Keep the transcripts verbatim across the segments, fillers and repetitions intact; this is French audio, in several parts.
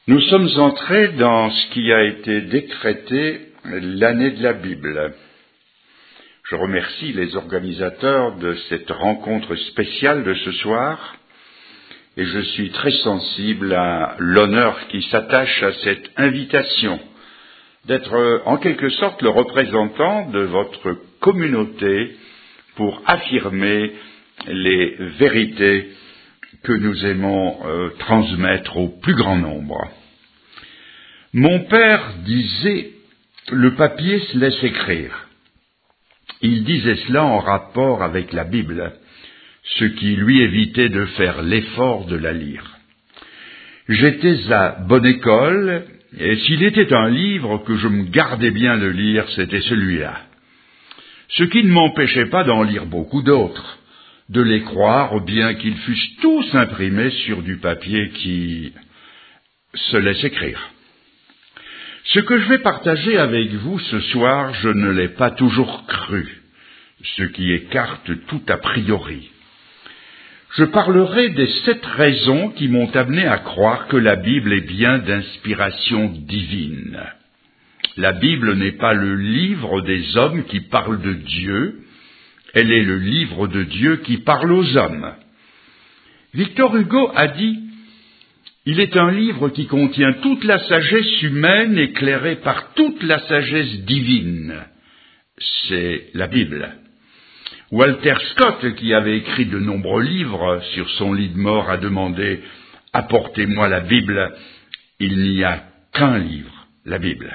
Nous sommes entrés dans ce qui a été décrété l'année de la Bible. Je remercie les organisateurs de cette rencontre spéciale de ce soir et je suis très sensible à l'honneur qui s'attache à cette invitation d'être en quelque sorte le représentant de votre communauté pour affirmer les vérités que nous aimons euh, transmettre au plus grand nombre. Mon père disait « le papier se laisse écrire ». Il disait cela en rapport avec la Bible, ce qui lui évitait de faire l'effort de la lire. J'étais à bonne école, et s'il était un livre que je me gardais bien de lire, c'était celui-là. Ce qui ne m'empêchait pas d'en lire beaucoup d'autres, de les croire bien qu'ils fussent tous imprimés sur du papier qui se laisse écrire. Ce que je vais partager avec vous ce soir, je ne l'ai pas toujours cru, ce qui écarte tout a priori. Je parlerai des sept raisons qui m'ont amené à croire que la Bible est bien d'inspiration divine. La Bible n'est pas le livre des hommes qui parlent de Dieu, elle est le livre de Dieu qui parle aux hommes. Victor Hugo a dit « Il est un livre qui contient toute la sagesse humaine éclairée par toute la sagesse divine. » C'est la Bible. Walter Scott, qui avait écrit de nombreux livres sur son lit de mort, a demandé « Apportez-moi la Bible ». Il n'y a qu'un livre, la Bible.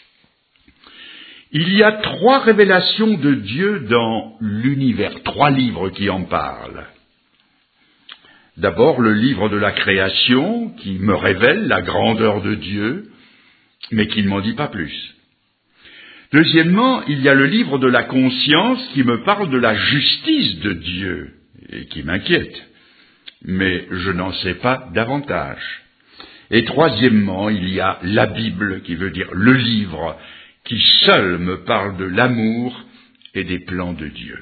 Il y a trois révélations de Dieu dans l'univers, trois livres qui en parlent. D'abord, le livre de la création, qui me révèle la grandeur de Dieu, mais qui ne m'en dit pas plus. Deuxièmement, il y a le livre de la conscience, qui me parle de la justice de Dieu, et qui m'inquiète, mais je n'en sais pas davantage. Et troisièmement, il y a la Bible, qui veut dire le livre, qui seul me parle de l'amour et des plans de Dieu.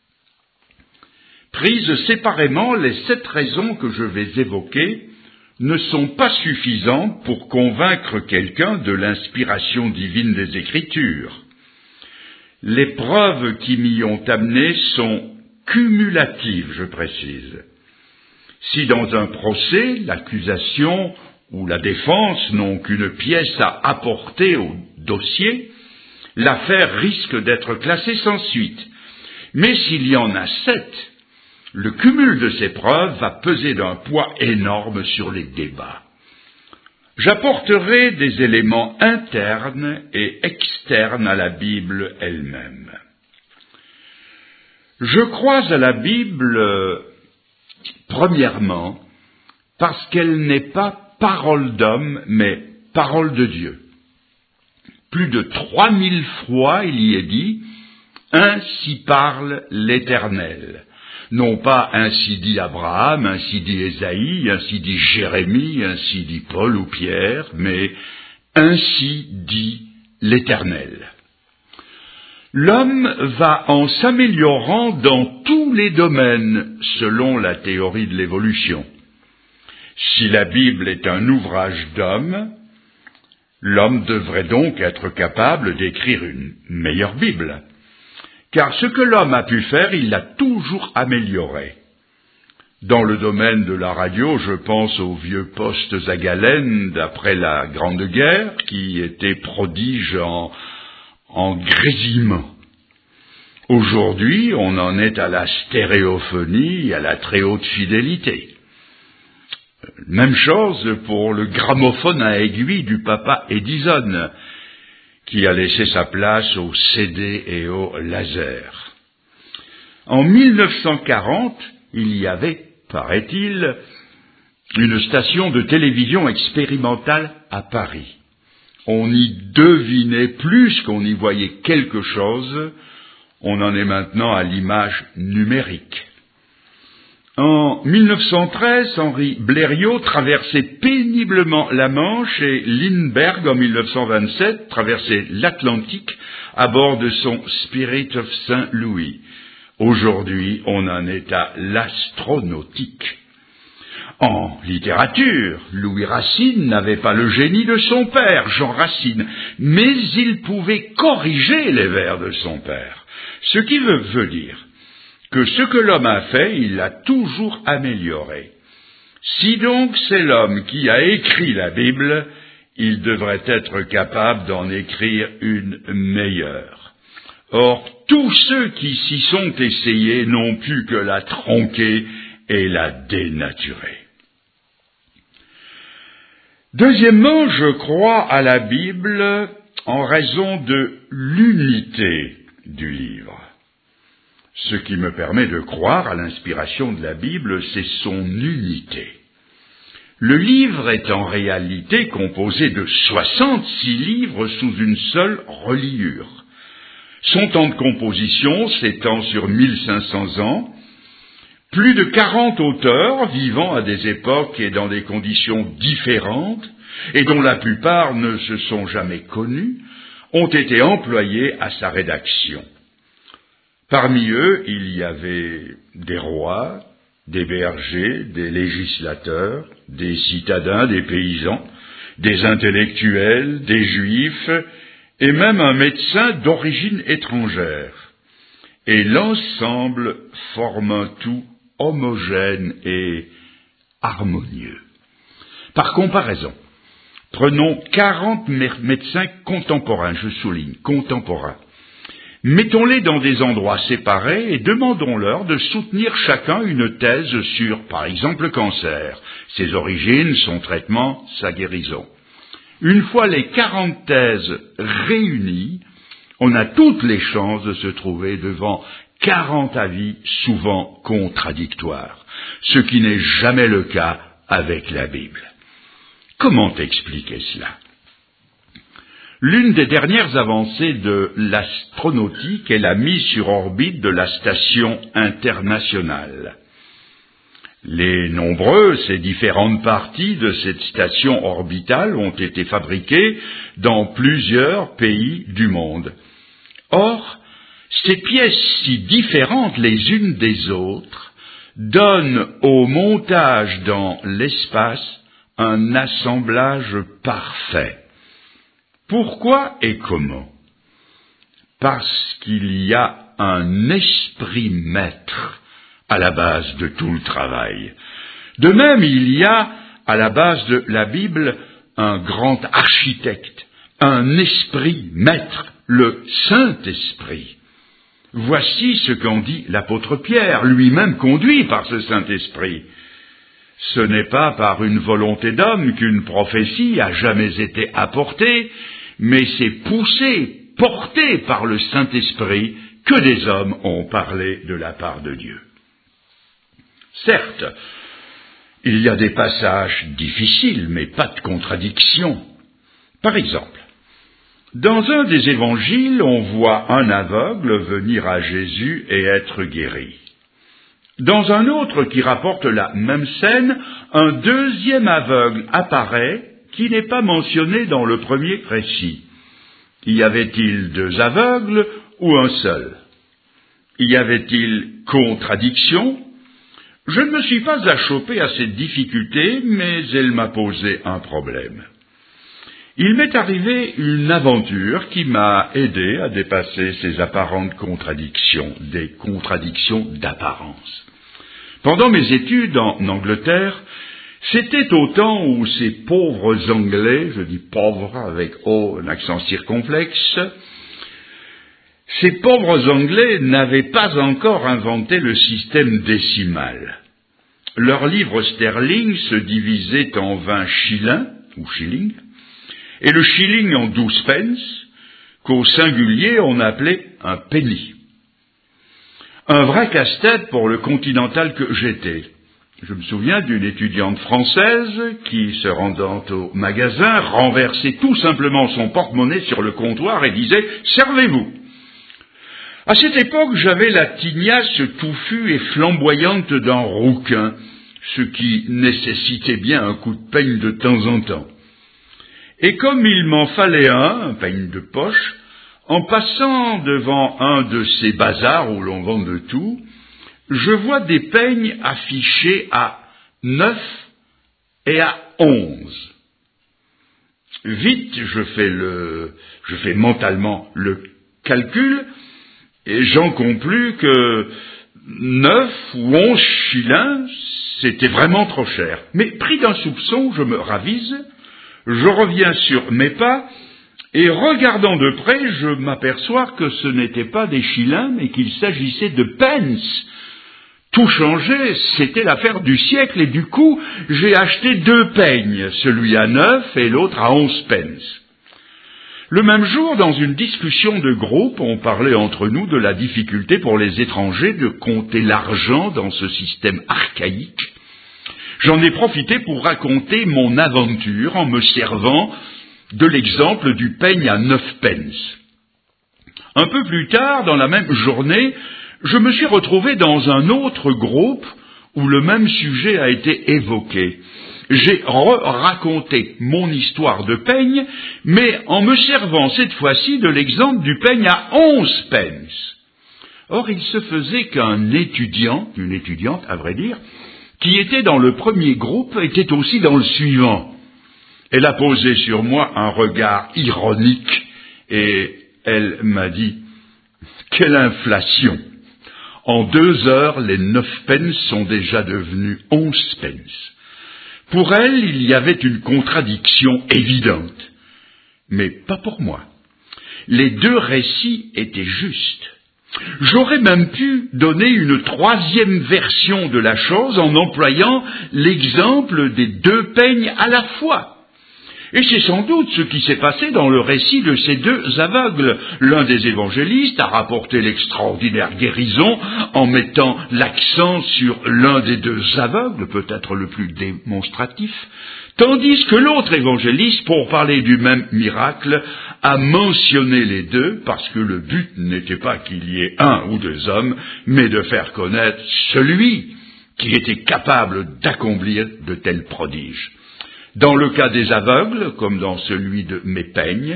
Prises séparément, les sept raisons que je vais évoquer ne sont pas suffisantes pour convaincre quelqu'un de l'inspiration divine des Écritures. Les preuves qui m'y ont amené sont cumulatives, je précise. Si dans un procès, l'accusation ou la défense n'ont qu'une pièce à apporter au dossier, l'affaire risque d'être classée sans suite. Mais s'il y en a sept, le cumul de ces preuves va peser d'un poids énorme sur les débats. J'apporterai des éléments internes et externes à la Bible elle-même. Je crois à la Bible, premièrement, parce qu'elle n'est pas parole d'homme, mais parole de Dieu. Plus de trois mille fois il y est dit « Ainsi parle l'Éternel ». Non pas « Ainsi dit Abraham »,« Ainsi dit Ésaïe »,« Ainsi dit Jérémie »,« Ainsi dit Paul ou Pierre », mais « Ainsi dit l'Éternel ». L'homme va en s'améliorant dans tous les domaines selon la théorie de l'évolution. Si la Bible est un ouvrage d'homme, l'homme devrait donc être capable d'écrire une meilleure Bible. Car ce que l'homme a pu faire, il l'a toujours amélioré. Dans le domaine de la radio, je pense aux vieux postes à galène d'après la Grande Guerre, qui étaient prodiges en, en grésillement. Aujourd'hui, on en est à la stéréophonie, à la très haute fidélité. Même chose pour le gramophone à aiguille du papa Edison, qui a laissé sa place au C D et au laser. En mille neuf cent quarante, il y avait, paraît-il, une station de télévision expérimentale à Paris. On y devinait plus qu'on y voyait quelque chose, on en est maintenant à l'image numérique. En mille neuf cent treize, Henri Blériot traversait péniblement la Manche et Lindbergh, en mille neuf cent vingt-sept, traversait l'Atlantique à bord de son Spirit of Saint Louis. Aujourd'hui, on en est à l'astronautique. En littérature, Louis Racine n'avait pas le génie de son père, Jean Racine, mais il pouvait corriger les vers de son père. Ce qui veut, veut dire que ce que l'homme a fait, il l'a toujours amélioré. Si donc c'est l'homme qui a écrit la Bible, il devrait être capable d'en écrire une meilleure. Or, tous ceux qui s'y sont essayés n'ont pu que la tronquer et la dénaturer. Deuxièmement, je crois à la Bible en raison de l'unité du livre. Ce qui me permet de croire à l'inspiration de la Bible, c'est son unité. Le livre est en réalité composé de soixante-six livres sous une seule reliure. Son temps de composition s'étend sur mille cinq cents ans. Plus de quarante auteurs vivant à des époques et dans des conditions différentes, et dont la plupart ne se sont jamais connus, ont été employés à sa rédaction. Parmi eux, il y avait des rois, des bergers, des législateurs, des citadins, des paysans, des intellectuels, des juifs, et même un médecin d'origine étrangère. Et l'ensemble forme un tout homogène et harmonieux. Par comparaison, prenons quarante médecins contemporains, je souligne, contemporains. Mettons-les dans des endroits séparés et demandons-leur de soutenir chacun une thèse sur, par exemple, le cancer, ses origines, son traitement, sa guérison. Une fois les quarante thèses réunies, on a toutes les chances de se trouver devant quarante avis souvent contradictoires, ce qui n'est jamais le cas avec la Bible. Comment expliquer cela ? L'une des dernières avancées de l'astronautique est la mise sur orbite de la station internationale. Les nombreuses et différentes parties de cette station orbitale ont été fabriquées dans plusieurs pays du monde. Or, ces pièces si différentes les unes des autres donnent au montage dans l'espace un assemblage parfait. Pourquoi et comment ? Parce qu'il y a un esprit maître à la base de tout le travail. De même, il y a à la base de la Bible un grand architecte, un esprit maître, le Saint-Esprit. Voici ce qu'en dit l'apôtre Pierre, lui-même conduit par ce Saint-Esprit. Ce n'est pas par une volonté d'homme qu'une prophétie a jamais été apportée, mais c'est poussé, porté par le Saint-Esprit que des hommes ont parlé de la part de Dieu. Certes, il y a des passages difficiles, mais pas de contradiction. Par exemple, dans un des évangiles, on voit un aveugle venir à Jésus et être guéri. Dans un autre qui rapporte la même scène, un deuxième aveugle apparaît qui n'est pas mentionné dans le premier récit. Y avait-il deux aveugles ou un seul ? Y avait-il contradiction ? Je ne me suis pas achoppé à cette difficulté, mais elle m'a posé un problème. Il m'est arrivé une aventure qui m'a aidé à dépasser ces apparentes contradictions, des contradictions d'apparence. Pendant mes études en Angleterre, c'était au temps où ces pauvres Anglais, je dis pauvres avec oh, un accent circonflexe, ces pauvres Anglais n'avaient pas encore inventé le système décimal. Leur livre sterling se divisait en vingt shillings, ou shillings, et le shilling en douze pence, qu'au singulier on appelait un penny. Un vrai casse-tête pour le continental que j'étais. Je me souviens d'une étudiante française qui, se rendant au magasin, renversait tout simplement son porte-monnaie sur le comptoir et disait « Servez-vous ». À cette époque, j'avais la tignasse touffue et flamboyante d'un rouquin, ce qui nécessitait bien un coup de peigne de temps en temps. Et comme il m'en fallait un, un peigne de poche, en passant devant un de ces bazars où l'on vend de tout, je vois des peignes affichés à neuf et à onze. Vite, je fais le, je fais mentalement le calcul, et j'en conclus que neuf ou onze shillings, c'était vraiment trop cher. Mais pris d'un soupçon, je me ravise, je reviens sur mes pas, et regardant de près, je m'aperçois que ce n'était pas des shillings, mais qu'il s'agissait de pence. Tout changeait, c'était l'affaire du siècle, et du coup, j'ai acheté deux peignes, celui à neuf et l'autre à onze pence. Le même jour, dans une discussion de groupe, on parlait entre nous de la difficulté pour les étrangers de compter l'argent dans ce système archaïque. J'en ai profité pour raconter mon aventure en me servant de l'exemple du peigne à neuf pence. Un peu plus tard, dans la même journée, je me suis retrouvé dans un autre groupe où le même sujet a été évoqué. J'ai raconté mon histoire de peigne, mais en me servant cette fois-ci de l'exemple du peigne à onze pence. Or, il se faisait qu'un étudiant, une étudiante à vrai dire, qui était dans le premier groupe, était aussi dans le suivant. Elle a posé sur moi un regard ironique et elle m'a dit « Quelle inflation ! En deux heures, les neuf pence sont déjà devenus onze pence. » Pour elle, il y avait une contradiction évidente, mais pas pour moi. Les deux récits étaient justes. J'aurais même pu donner une troisième version de la chose en employant l'exemple des deux peignes à la fois. Et c'est sans doute ce qui s'est passé dans le récit de ces deux aveugles. L'un des évangélistes a rapporté l'extraordinaire guérison en mettant l'accent sur l'un des deux aveugles, peut-être le plus démonstratif, tandis que l'autre évangéliste, pour parler du même miracle, a mentionné les deux parce que le but n'était pas qu'il y ait un ou deux hommes, mais de faire connaître celui qui était capable d'accomplir de tels prodiges. Dans le cas des aveugles, comme dans celui de mes peignes,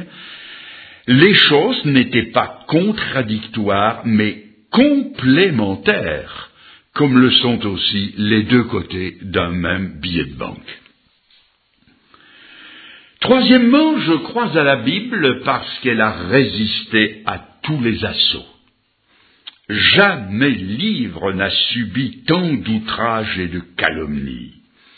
les choses n'étaient pas contradictoires, mais complémentaires, comme le sont aussi les deux côtés d'un même billet de banque. Troisièmement, je crois à la Bible parce qu'elle a résisté à tous les assauts. Jamais livre n'a subi tant d'outrages et de calomnies.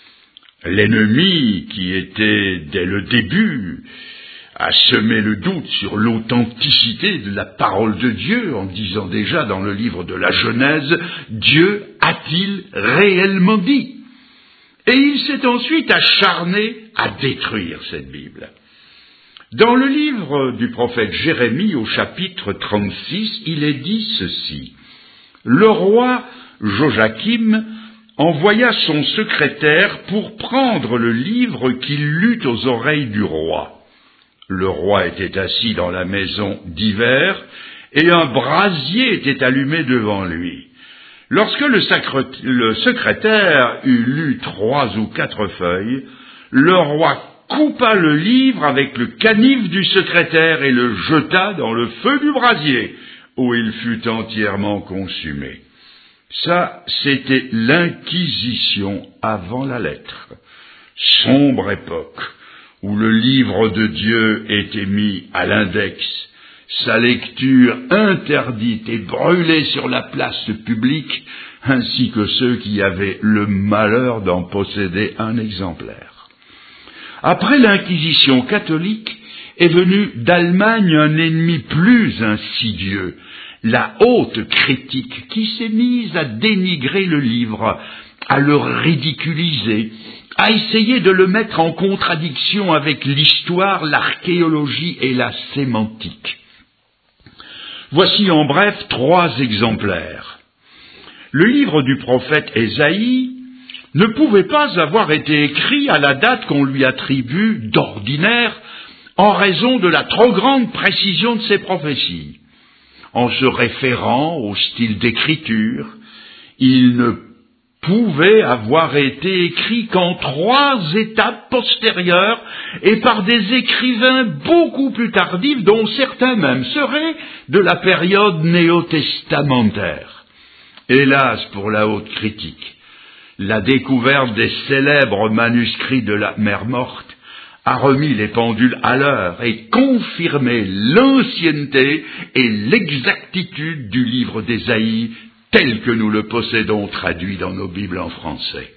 L'ennemi, qui était, dès le début, à semer le doute sur l'authenticité de la parole de Dieu, en disant déjà dans le livre de la Genèse, « Dieu a-t-il réellement dit ?» Et il s'est ensuite acharné à détruire cette Bible. Dans le livre du prophète Jérémie, au chapitre trente-six, il est dit ceci. « Le roi Joachim envoya son secrétaire pour prendre le livre qu'il lut aux oreilles du roi. Le roi était assis dans la maison d'hiver, et un brasier était allumé devant lui. Lorsque le, sacre, le secrétaire eut lu trois ou quatre feuilles, le roi coupa le livre avec le canif du secrétaire et le jeta dans le feu du brasier, où il fut entièrement consumé. Ça, c'était l'Inquisition avant la lettre. Sombre époque, où le livre de Dieu était mis à l'index, sa lecture interdite et brûlée sur la place publique, ainsi que ceux qui avaient le malheur d'en posséder un exemplaire. Après l'Inquisition catholique, est venu d'Allemagne un ennemi plus insidieux, la haute critique, qui s'est mise à dénigrer le livre, à le ridiculiser, à essayer de le mettre en contradiction avec l'histoire, l'archéologie et la sémantique. Voici en bref trois exemplaires. Le livre du prophète Ésaïe ne pouvait pas avoir été écrit à la date qu'on lui attribue d'ordinaire en raison de la trop grande précision de ses prophéties. En se référant au style d'écriture, il ne pouvait avoir été écrit qu'en trois étapes postérieures et par des écrivains beaucoup plus tardifs, dont certains même seraient de la période néo-testamentaire. Hélas pour la haute critique, La découverte des célèbres manuscrits de la mer Morte a remis les pendules à l'heure et confirmé l'ancienneté et l'exactitude du livre d'Ésaïe tel que nous le possédons traduit dans nos Bibles en français.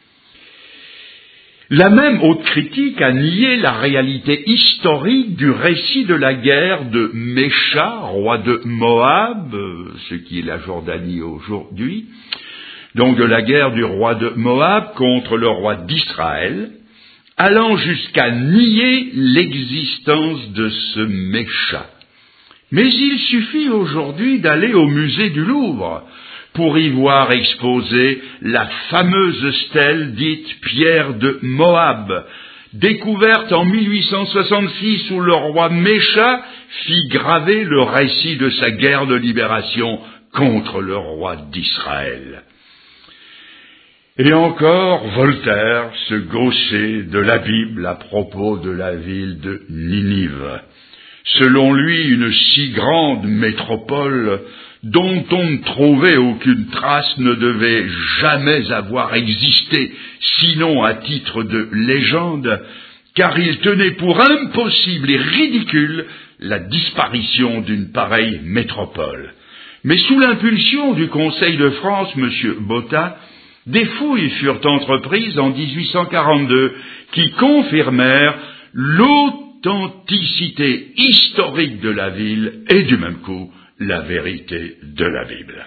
La même haute critique a nié la réalité historique du récit de la guerre de Mécha, roi de Moab, ce qui est la Jordanie aujourd'hui, donc de la guerre du roi de Moab contre le roi d'Israël, allant jusqu'à nier l'existence de ce Mécha. Mais il suffit aujourd'hui d'aller au musée du Louvre pour y voir exposée la fameuse stèle dite Pierre de Moab, découverte en mille huit cent soixante-six où le roi Mécha fit graver le récit de sa guerre de libération contre le roi d'Israël. Et encore, Voltaire se gaussait de la Bible à propos de la ville de Ninive. Selon lui, une si grande métropole dont on ne trouvait aucune trace ne devait jamais avoir existé, sinon à titre de légende, car il tenait pour impossible et ridicule la disparition d'une pareille métropole. Mais sous l'impulsion du Conseil de France, M. Botta, des fouilles furent entreprises en dix-huit cent quarante-deux qui confirmèrent l'authenticité historique de la ville et du même coup la vérité de la Bible.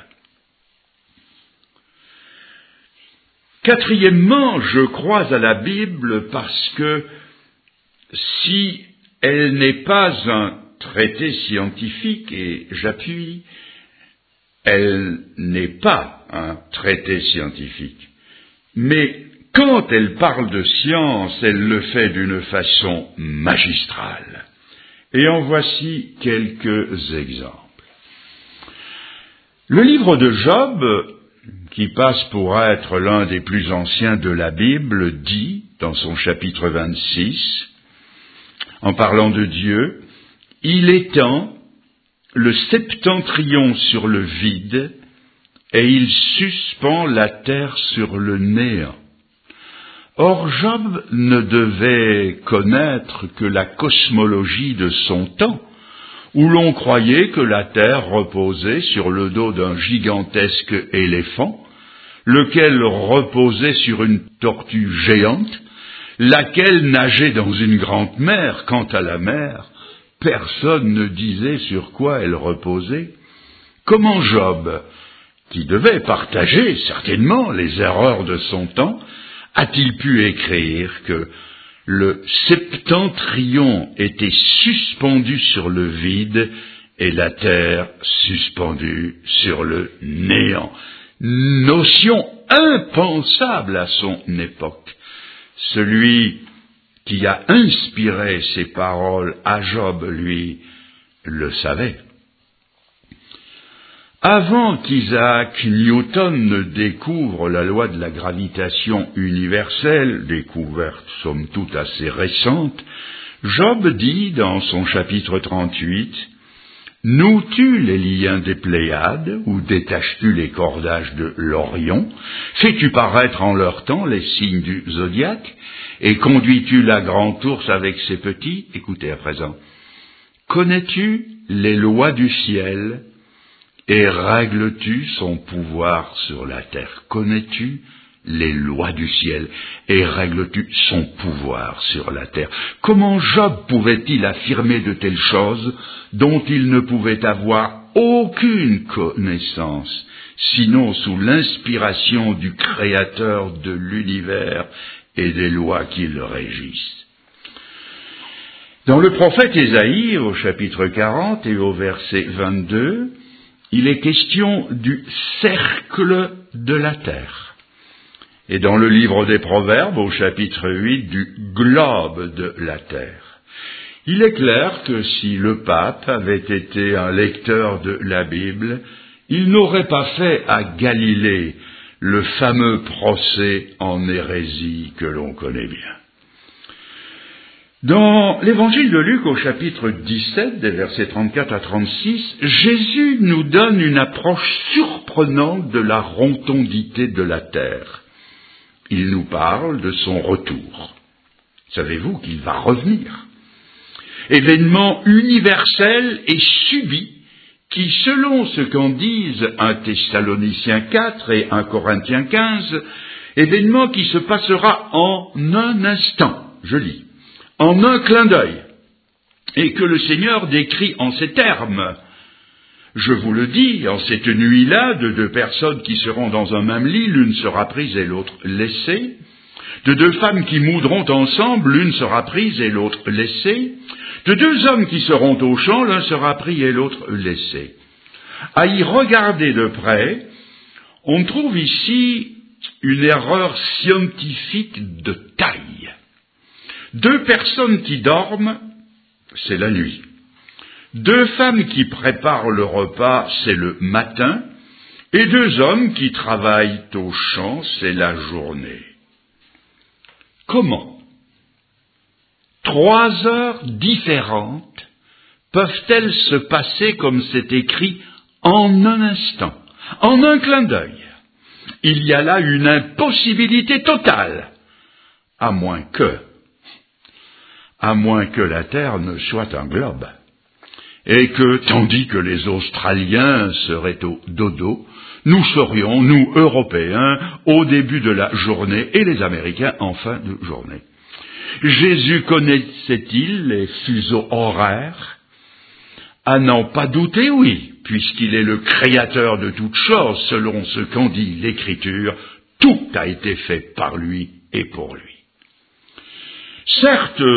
Quatrièmement, je crois à la Bible parce que si elle n'est pas un traité scientifique, et j'appuie, elle n'est pas un traité scientifique. Mais quand elle parle de science, elle le fait d'une façon magistrale. Et en voici quelques exemples. Le livre de Job, qui passe pour être l'un des plus anciens de la Bible, dit, dans son chapitre vingt-six, en parlant de Dieu, « Il étend le septentrion sur le vide, et il suspend la terre sur le néant. » Or, Job ne devait connaître que la cosmologie de son temps, où l'on croyait que la terre reposait sur le dos d'un gigantesque éléphant, lequel reposait sur une tortue géante, laquelle nageait dans une grande mer. Quant à la mer, personne ne disait sur quoi elle reposait. Comment Job, qui devait partager certainement les erreurs de son temps, a-t-il pu écrire que le septentrion était suspendu sur le vide et la terre suspendue sur le néant? Notion impensable à son époque. Celui qui a inspiré ces paroles à Job, lui, le savait. Avant qu'Isaac Newton ne découvre la loi de la gravitation universelle, découverte somme toute assez récente, Job dit dans son chapitre trente-huit, « Noues-tu les liens des Pléiades, ou détaches-tu les cordages de l'Orion? Fais-tu paraître en leur temps les signes du zodiaque? Et conduis-tu la grande ours avec ses petits? » Écoutez à présent. « Connais-tu les lois du ciel? Et règles-tu son pouvoir sur la terre? » Connais-tu les lois du ciel? Et règles-tu son pouvoir sur la terre? Comment Job pouvait-il affirmer de telles choses dont il ne pouvait avoir aucune connaissance, sinon sous l'inspiration du Créateur de l'univers et des lois qui le régissent? Dans le prophète Ésaïe, au chapitre quarante et au verset vingt-deux, il est question du cercle de la terre. Et dans le livre des Proverbes, au chapitre huit, du globe de la terre. Il est clair que si le pape avait été un lecteur de la Bible, il n'aurait pas fait à Galilée le fameux procès en hérésie que l'on connaît bien. Dans l'évangile de Luc, au chapitre dix-sept, des versets trente-quatre à trente-six, Jésus nous donne une approche surprenante de la rotondité de la terre. il nous parle de son retour. Savez-vous qu'il va revenir? Événement universel et subit qui, selon ce qu'en disent un Thessaloniciens quatre et un Corinthiens quinze, événement qui se passera en un instant, je lis, en un clin d'œil, et que le Seigneur décrit en ces termes. Je vous le dis, en cette nuit-là, de deux personnes qui seront dans un même lit, l'une sera prise et l'autre laissée. De deux femmes qui moudront ensemble, l'une sera prise et l'autre laissée. De deux hommes qui seront au champ, l'un sera pris et l'autre laissé. À y regarder de près, on trouve ici une erreur scientifique de taille. Deux personnes qui dorment, c'est la nuit. Deux femmes qui préparent le repas, c'est le matin. Et deux hommes qui travaillent au champ, c'est la journée. Comment trois heures différentes peuvent-elles se passer comme c'est écrit en un instant, en un clin d'œil? Il y a là une impossibilité totale, à moins que, à moins que la Terre ne soit un globe, et que, tandis que les Australiens seraient au dodo, nous serions, nous, Européens, au début de la journée, et les Américains en fin de journée. Jésus connaissait-il les fuseaux horaires? À n'en pas douter, oui, puisqu'il est le créateur de toutes choses, selon ce qu'en dit l'Écriture, tout a été fait par lui et pour lui. Certes,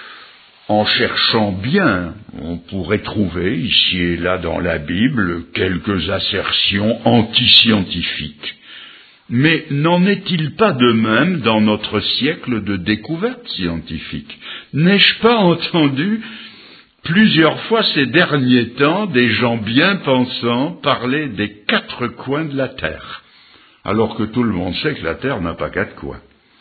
en cherchant bien, on pourrait trouver, ici et là dans la Bible, quelques assertions antiscientifiques. Mais n'en est-il pas de même dans notre siècle de découverte scientifique? N'ai-je pas entendu plusieurs fois ces derniers temps des gens bien pensants parler des quatre coins de la Terre, alors que tout le monde sait que la Terre n'a pas quatre coins?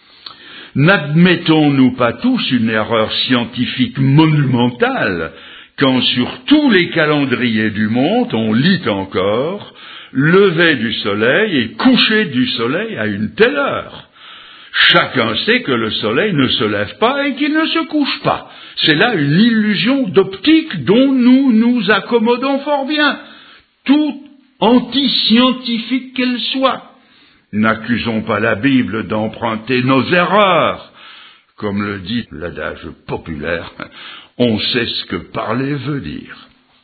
N'admettons-nous pas tous une erreur scientifique monumentale quand sur tous les calendriers du monde on lit encore lever du soleil et coucher du soleil à une telle heure? Chacun sait que le soleil ne se lève pas et qu'il ne se couche pas. C'est là une illusion d'optique dont nous nous accommodons fort bien, tout anti-scientifique qu'elle soit. N'accusons pas la Bible d'emprunter nos erreurs. Comme le dit l'adage populaire, on sait ce que parler veut dire.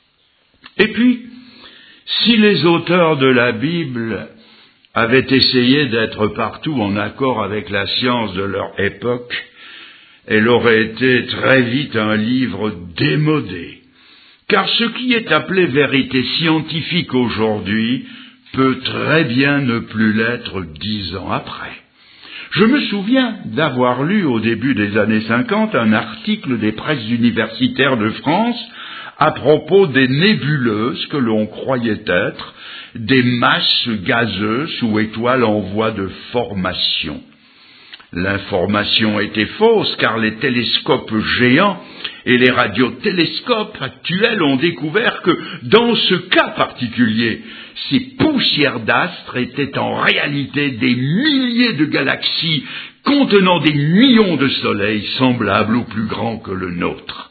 Et puis, si les auteurs de la Bible avaient essayé d'être partout en accord avec la science de leur époque, elle aurait été très vite un livre démodé. Car ce qui est appelé vérité scientifique aujourd'hui peut très bien ne plus l'être dix ans après. Je me souviens d'avoir lu au début des années cinquante un article des presses universitaires de France à propos des nébuleuses que l'on croyait être des masses gazeuses ou étoiles en voie de formation. L'information était fausse car les télescopes géants et les radiotélescopes actuels ont découvert que dans ce cas particulier, ces poussières d'astres étaient en réalité des milliers de galaxies contenant des millions de soleils semblables au plus grand que le nôtre.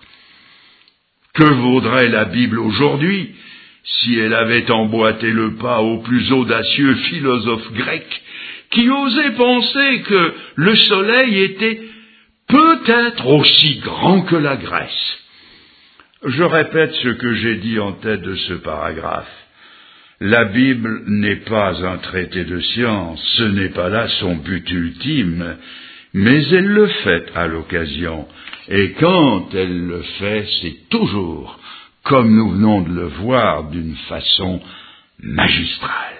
Que vaudrait la Bible aujourd'hui si elle avait emboîté le pas aux plus audacieux philosophes grecs qui osaient penser que le soleil était peut-être aussi grand que la Grèce? Je répète ce que j'ai dit en tête de ce paragraphe. La Bible n'est pas un traité de science, ce n'est pas là son but ultime, mais elle le fait à l'occasion. Et quand elle le fait, c'est toujours, comme nous venons de le voir, d'une façon magistrale.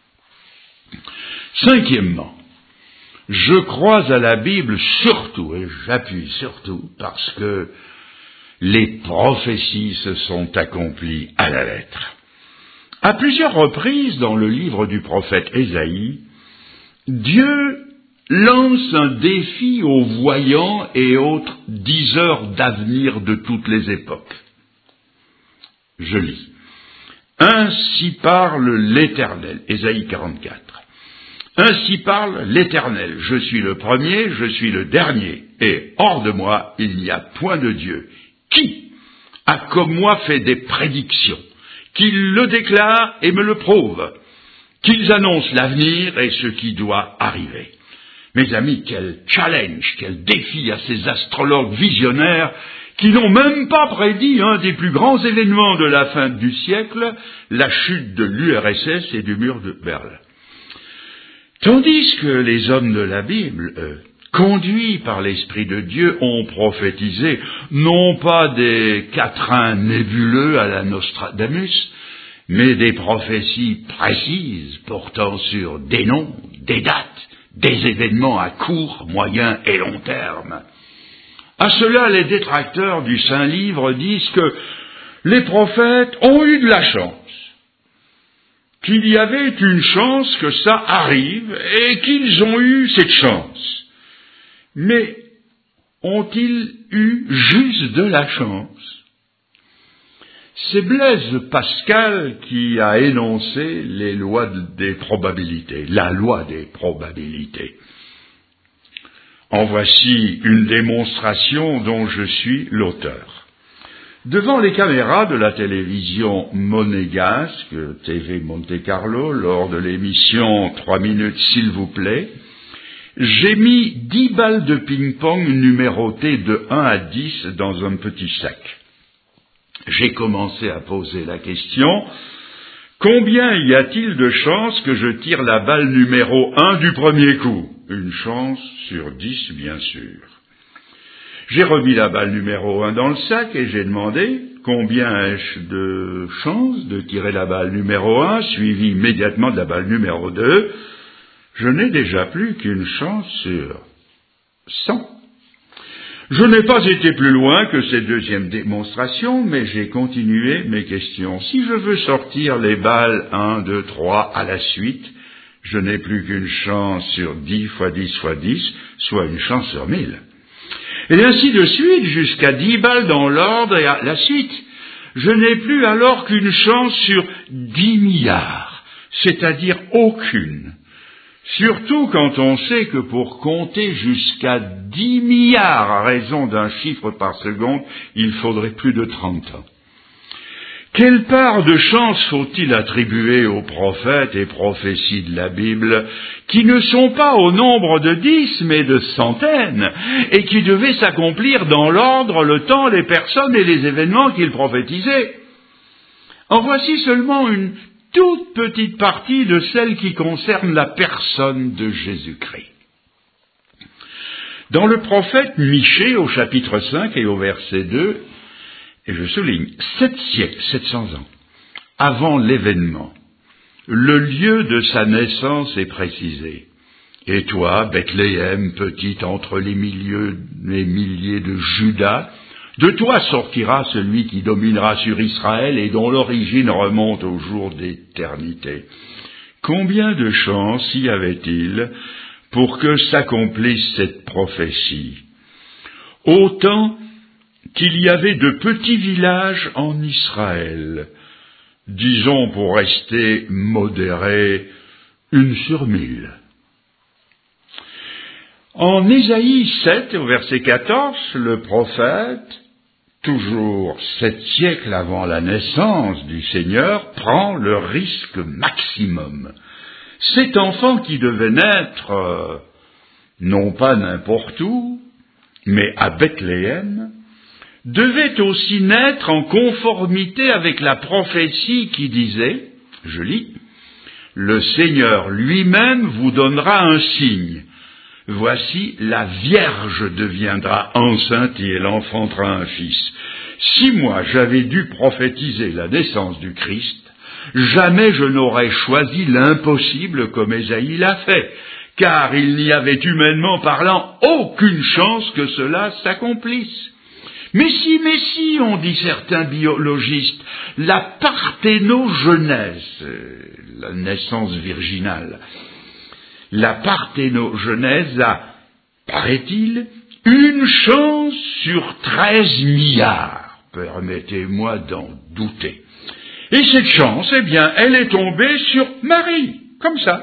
Cinquièmement, je crois à la Bible surtout, et j'appuie surtout, parce que les prophéties se sont accomplies à la lettre. À plusieurs reprises dans le livre du prophète Ésaïe, Dieu lance un défi aux voyants et autres diseurs d'avenir de toutes les époques. Je lis. Ainsi parle l'Éternel, Ésaïe quarante-quatre. Ainsi parle l'Éternel. Je suis le premier, je suis le dernier, et hors de moi, il n'y a point de Dieu. Qui a comme moi fait des prédictions, qu'il le déclare et me le prouve, qu'ils annoncent l'avenir et ce qui doit arriver. Mes amis, quel challenge, quel défi à ces astrologues visionnaires qui n'ont même pas prédit un des plus grands événements de la fin du siècle, la chute de l'U R S S et du mur de Berlin. Tandis que les hommes de la Bible, eux, conduits par l'Esprit de Dieu, ont prophétisé non pas des quatrains nébuleux à la Nostradamus, mais des prophéties précises portant sur des noms, des dates, des événements à court, moyen et long terme. À cela, les détracteurs du Saint-Livre disent que les prophètes ont eu de la chance, qu'il y avait une chance que ça arrive et qu'ils ont eu cette chance. Mais ont-ils eu juste de la chance? C'est Blaise Pascal qui a énoncé les lois des probabilités, la loi des probabilités. En voici une démonstration dont je suis l'auteur. Devant les caméras de la télévision monégasque, T V Monte Carlo, lors de l'émission trois minutes s'il vous plaît, j'ai mis dix balles de ping-pong numérotées de un à dix dans un petit sac. J'ai commencé à poser la question, combien y a-t-il de chances que je tire la balle numéro un du premier coup? Une chance sur dix, bien sûr. J'ai remis la balle numéro un dans le sac et j'ai demandé combien ai-je de chances de tirer la balle numéro un, suivie immédiatement de la balle numéro deux. Je n'ai déjà plus qu'une chance sur cent. Je n'ai pas été plus loin que cette deuxième démonstration, mais j'ai continué mes questions. Si je veux sortir les balles un, deux, trois à la suite, je n'ai plus qu'une chance sur dix fois dix fois dix, soit une chance sur mille. Et ainsi de suite, jusqu'à dix balles dans l'ordre et à la suite. Je n'ai plus alors qu'une chance sur dix milliards, c'est-à-dire aucune. Surtout quand on sait que pour compter jusqu'à dix milliards à raison d'un chiffre par seconde, il faudrait plus de trente ans. Quelle part de chance faut-il attribuer aux prophètes et prophéties de la Bible, qui ne sont pas au nombre de dix, mais de centaines, et qui devaient s'accomplir dans l'ordre, le temps, les personnes et les événements qu'ils prophétisaient? En voici seulement une toute petite partie de celle qui concerne la personne de Jésus-Christ. Dans le prophète Michée, au chapitre cinq et au verset deux, et je souligne, sept siècles, sept cents ans, avant l'événement, le lieu de sa naissance est précisé. Et toi, Bethléem, petite entre les milieux, les milliers de Juda, de toi sortira celui qui dominera sur Israël et dont l'origine remonte au jour d'éternité. Combien de chances y avait-il pour que s'accomplisse cette prophétie? Autant qu'il y avait de petits villages en Israël, disons pour rester modéré, une sur mille. En Ésaïe sept, au verset quatorze, le prophète, toujours sept siècles avant la naissance du Seigneur, prend le risque maximum. Cet enfant qui devait naître, euh, non pas n'importe où, mais à Bethléem, devait aussi naître en conformité avec la prophétie qui disait, je lis, « Le Seigneur lui-même vous donnera un signe. Voici, la Vierge deviendra enceinte et elle enfantera un fils. » Si moi j'avais dû prophétiser la naissance du Christ, jamais je n'aurais choisi l'impossible comme Ésaïe l'a fait, car il n'y avait humainement parlant aucune chance que cela s'accomplisse. Mais si, mais si, ont dit certains biologistes, la parthénogenèse, la naissance virginale, la parthénogenèse a, paraît-il, une chance sur treize milliards. Permettez-moi d'en douter. Et cette chance, eh bien, elle est tombée sur Marie, comme ça.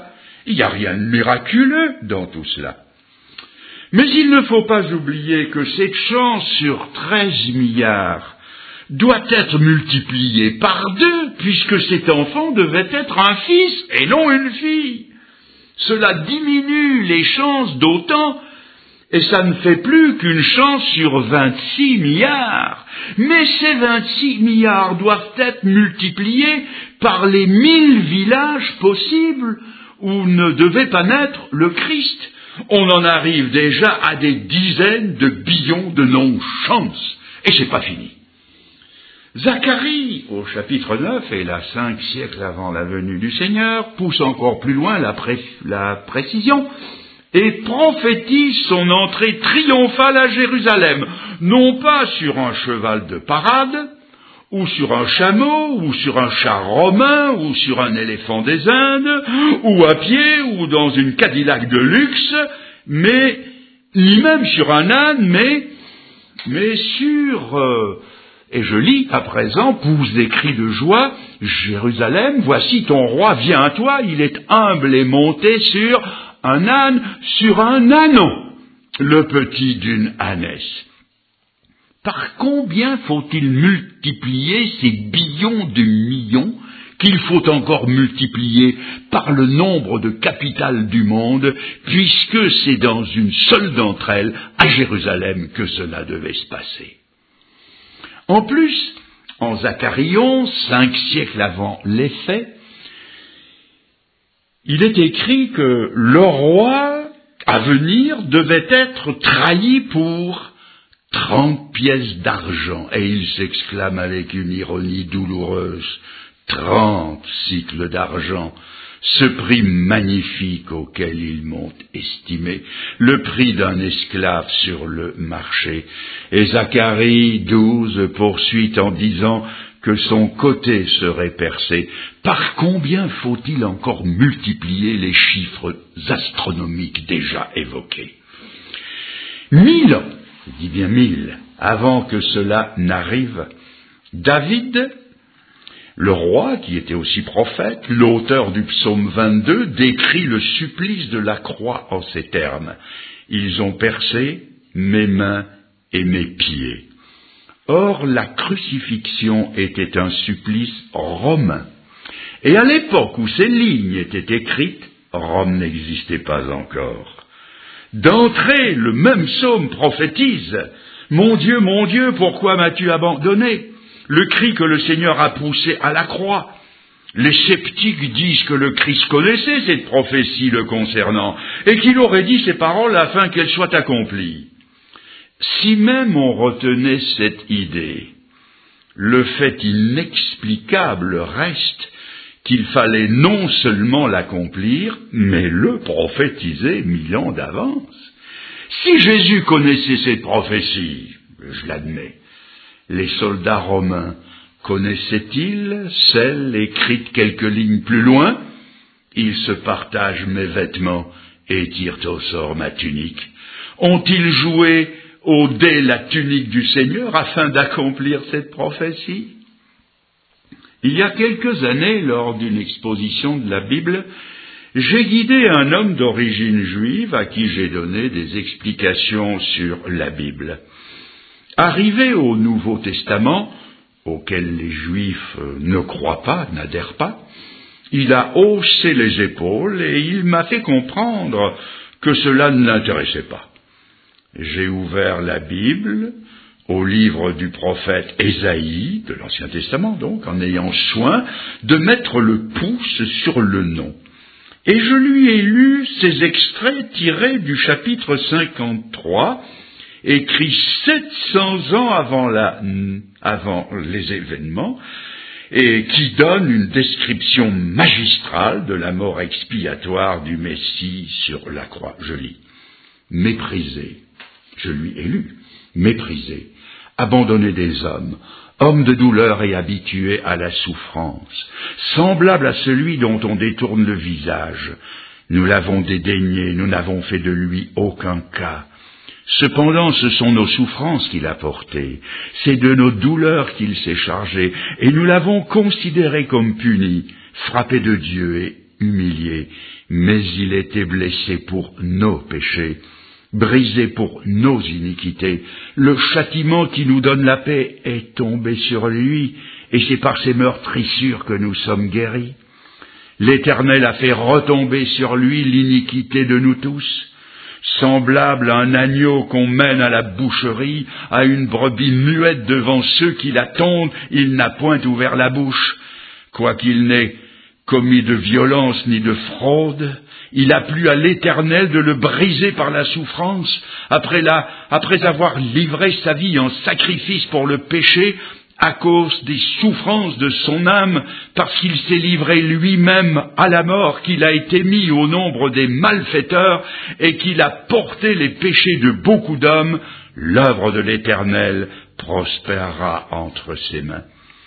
Il n'y a rien de miraculeux dans tout cela. Mais il ne faut pas oublier que cette chance sur treize milliards doit être multipliée par deux, puisque cet enfant devait être un fils et non une fille. Cela diminue les chances d'autant, et ça ne fait plus qu'une chance sur vingt-six milliards. Mais ces vingt-six milliards doivent être multipliés par les mille villages possibles où ne devait pas naître le Christ. On en arrive déjà à des dizaines de billions de non-chances. Et c'est pas fini. Zacharie, au chapitre neuf, et là cinq siècles avant la venue du Seigneur, pousse encore plus loin la, pré- la précision et prophétise son entrée triomphale à Jérusalem, non pas sur un cheval de parade, ou sur un chameau, ou sur un char romain, ou sur un éléphant des Indes, ou à pied, ou dans une Cadillac de luxe, mais ni même sur un âne, mais, mais sur... Euh, et je lis à présent, pousse des cris de joie, Jérusalem, voici ton roi vient à toi, il est humble et monté sur un âne, sur un ânon, le petit d'une ânesse. Par combien faut-il multiplier ces billions de millions qu'il faut encore multiplier par le nombre de capitales du monde, puisque c'est dans une seule d'entre elles, à Jérusalem, que cela devait se passer. En plus, en Zacharie, cinq siècles avant les faits, il est écrit que le roi à venir devait être trahi pour trente pièces d'argent. Et il s'exclame avec une ironie douloureuse, trente cycles d'argent, ce prix magnifique auquel ils m'ont estimé, le prix d'un esclave sur le marché. Et Zacharie douze poursuit en disant que son côté serait percé. Par combien faut-il encore multiplier les chiffres astronomiques déjà évoqués? Mille ans, je dis bien mille, avant que cela n'arrive, David, le roi, qui était aussi prophète, l'auteur du psaume vingt-deux, décrit le supplice de la croix en ces termes. Ils ont percé mes mains et mes pieds. Or, la crucifixion était un supplice romain. Et à l'époque où ces lignes étaient écrites, Rome n'existait pas encore. D'entrée, le même psaume prophétise « Mon Dieu, mon Dieu, pourquoi m'as-tu abandonné ?» Le cri que le Seigneur a poussé à la croix. Les sceptiques disent que le Christ connaissait cette prophétie le concernant et qu'il aurait dit ces paroles afin qu'elles soient accomplies. Si même on retenait cette idée, le fait inexplicable reste qu'il fallait non seulement l'accomplir, mais le prophétiser mille ans d'avance. Si Jésus connaissait cette prophétie, je l'admets, les soldats romains connaissaient-ils celle écrite quelques lignes plus loin? Ils se partagent mes vêtements et tirent au sort ma tunique. Ont-ils joué au dé la tunique du Seigneur afin d'accomplir cette prophétie? Il y a quelques années, lors d'une exposition de la Bible, j'ai guidé un homme d'origine juive à qui j'ai donné des explications sur la Bible. Arrivé au Nouveau Testament, auquel les Juifs ne croient pas, n'adhèrent pas, il a haussé les épaules et il m'a fait comprendre que cela ne l'intéressait pas. J'ai ouvert la Bible au livre du prophète Ésaïe, de l'Ancien Testament donc, en ayant soin de mettre le pouce sur le nom. Et je lui ai lu ces extraits tirés du chapitre cinquante-trois, écrit sept cents ans avant, la, avant les événements, et qui donne une description magistrale de la mort expiatoire du Messie sur la croix. Je lis. Méprisé, je lui ai lu, méprisé, abandonné des hommes, homme de douleur et habitué à la souffrance, semblable à celui dont on détourne le visage. Nous l'avons dédaigné, nous n'avons fait de lui aucun cas. Cependant, ce sont nos souffrances qu'il a portées, c'est de nos douleurs qu'il s'est chargé, et nous l'avons considéré comme puni, frappé de Dieu et humilié, mais il était blessé pour nos péchés, brisé pour nos iniquités. Le châtiment qui nous donne la paix est tombé sur lui, et c'est par ses meurtrissures que nous sommes guéris. L'Éternel a fait retomber sur lui l'iniquité de nous tous, semblable à un agneau qu'on mène à la boucherie, à une brebis muette devant ceux qui la tondent, il n'a point ouvert la bouche. Quoiqu'il n'ait commis de violence ni de fraude, il a plu à l'Éternel de le briser par la souffrance, après, la, après avoir livré sa vie en sacrifice pour le péché, à cause des souffrances de son âme, parce qu'il s'est livré lui-même à la mort, qu'il a été mis au nombre des malfaiteurs et qu'il a porté les péchés de beaucoup d'hommes, l'œuvre de l'Éternel prospérera entre ses mains.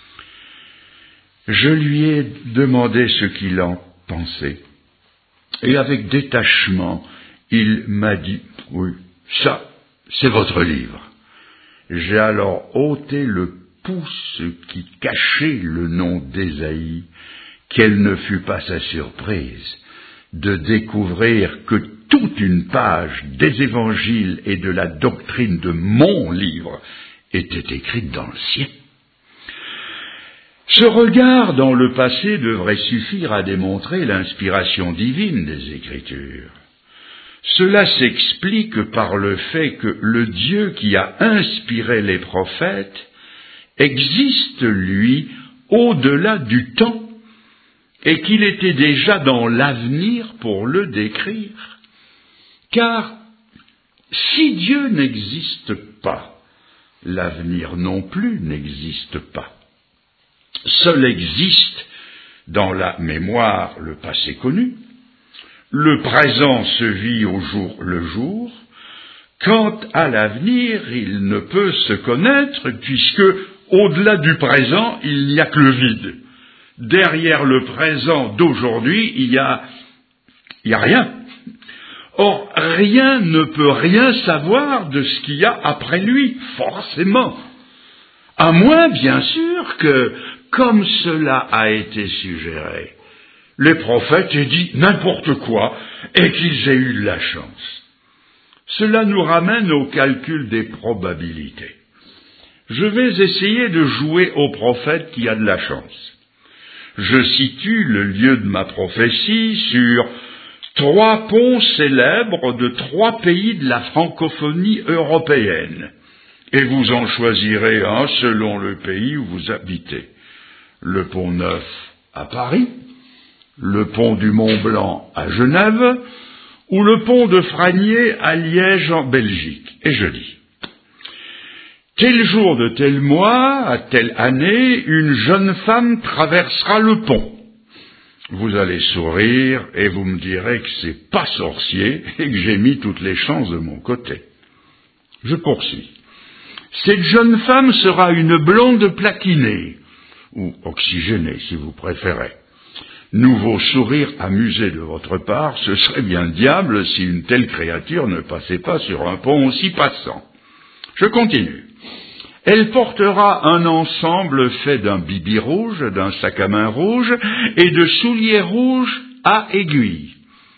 Je lui ai demandé ce qu'il en pensait, et avec détachement, il m'a dit, « Oui, ça, c'est votre livre. » J'ai alors ôté le pouce qui cachait le nom d'Ésaïe, quelle ne fut pas sa surprise de découvrir que toute une page des évangiles et de la doctrine de mon livre était écrite dans le sien. Ce regard dans le passé devrait suffire à démontrer l'inspiration divine des Écritures. Cela s'explique par le fait que le Dieu qui a inspiré les prophètes existe, lui, au-delà du temps, et qu'il était déjà dans l'avenir pour le décrire. Car si Dieu n'existe pas, l'avenir non plus n'existe pas. Seul existe dans la mémoire le passé connu, le présent se vit au jour le jour, quant à l'avenir, il ne peut se connaître puisque au-delà du présent, il n'y a que le vide. Derrière le présent d'aujourd'hui, il y a, il y a rien. Or, rien ne peut rien savoir de ce qu'il y a après lui, forcément. À moins, bien sûr, que, comme cela a été suggéré, les prophètes aient dit n'importe quoi et qu'ils aient eu de la chance. Cela nous ramène au calcul des probabilités. Je vais essayer de jouer au prophète qui a de la chance. Je situe le lieu de ma prophétie sur trois ponts célèbres de trois pays de la francophonie européenne. Et vous en choisirez un selon le pays où vous habitez. Le pont Neuf à Paris, le pont du Mont-Blanc à Genève, ou le pont de Fragnier à Liège en Belgique. Et je dis, tel jour de tel mois, à telle année, une jeune femme traversera le pont. Vous allez sourire et vous me direz que c'est pas sorcier et que j'ai mis toutes les chances de mon côté. Je poursuis. Cette jeune femme sera une blonde platinée, ou oxygénée si vous préférez. Nouveau sourire amusé de votre part, ce serait bien le diable si une telle créature ne passait pas sur un pont aussi passant. Je continue. Elle portera un ensemble fait d'un bibi rouge, d'un sac à main rouge et de souliers rouges à aiguilles.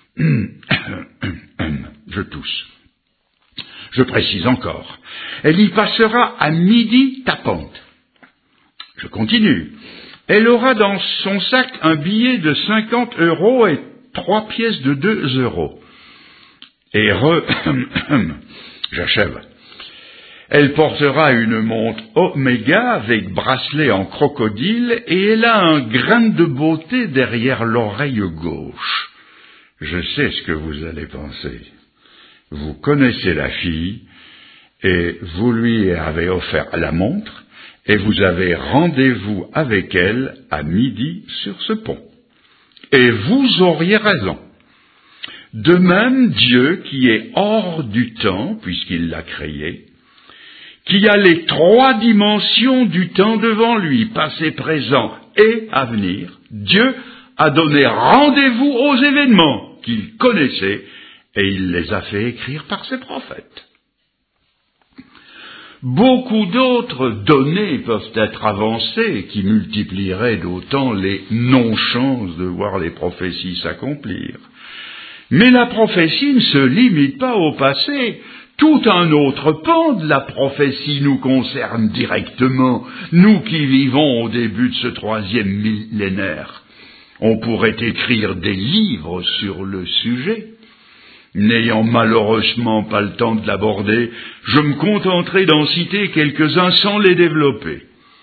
Je tousse. Je précise encore. Elle y passera à midi tapante. Je continue. Elle aura dans son sac un billet de cinquante euros et trois pièces de deux euros. Et re... J'achève. Elle portera une montre Oméga avec bracelet en crocodile et elle a un grain de beauté derrière l'oreille gauche. Je sais ce que vous allez penser. Vous connaissez la fille et vous lui avez offert la montre et vous avez rendez-vous avec elle à midi sur ce pont. Et vous auriez raison. De même, Dieu, qui est hors du temps, puisqu'il l'a créé, qui a les trois dimensions du temps devant lui, passé, présent et avenir, Dieu a donné rendez-vous aux événements qu'il connaissait et il les a fait écrire par ses prophètes. beaucoup d'autres données peuvent être avancées qui multiplieraient d'autant les non-chances de voir les prophéties s'accomplir. Mais la prophétie ne se limite pas au passé. Tout un autre pan de la prophétie nous concerne directement, nous qui vivons au début de ce troisième millénaire. On pourrait écrire des livres sur le sujet. N'ayant malheureusement pas le temps de l'aborder, je me contenterai d'en citer quelques-uns sans les développer.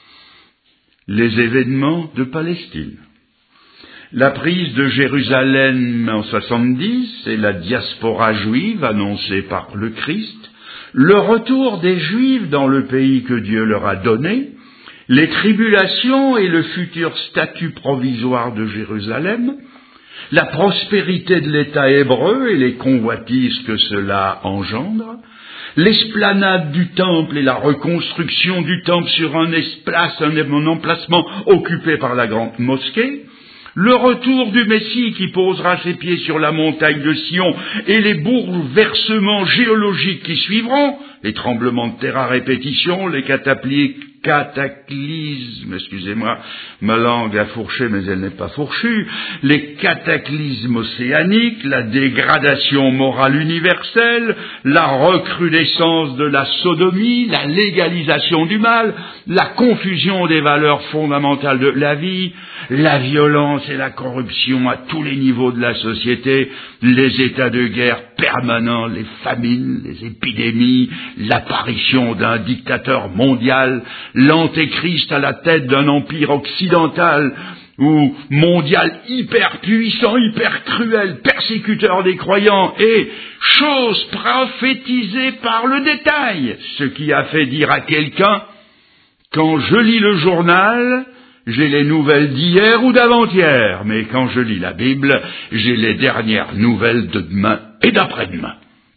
Les événements de Palestine. La prise de Jérusalem en soixante-dix et la diaspora juive annoncée par le Christ, le retour des Juifs dans le pays que Dieu leur a donné, les tribulations et le futur statut provisoire de Jérusalem, la prospérité de l'État hébreu et les convoitises que cela engendre, l'esplanade du temple et la reconstruction du temple sur un espace, un emplacement occupé par la grande mosquée, le retour du Messie qui posera ses pieds sur la montagne de Sion et les bouleversements géologiques qui suivront, les tremblements de terre à répétition, les cataclysmes, cataclysmes, excusez-moi, ma langue a fourché mais elle n'est pas fourchue, les cataclysmes océaniques, la dégradation morale universelle, la recrudescence de la sodomie, la légalisation du mal, la confusion des valeurs fondamentales de la vie, la violence et la corruption à tous les niveaux de la société, les états de guerre permanents, les famines, les épidémies, l'apparition d'un dictateur mondial, l'antéchrist à la tête d'un empire occidental ou mondial hyper puissant, hyper cruel, persécuteur des croyants et chose prophétisée par le détail, ce qui a fait dire à quelqu'un, quand je lis le journal, j'ai les nouvelles d'hier ou d'avant-hier, mais quand je lis la Bible, j'ai les dernières nouvelles de demain et d'après-demain.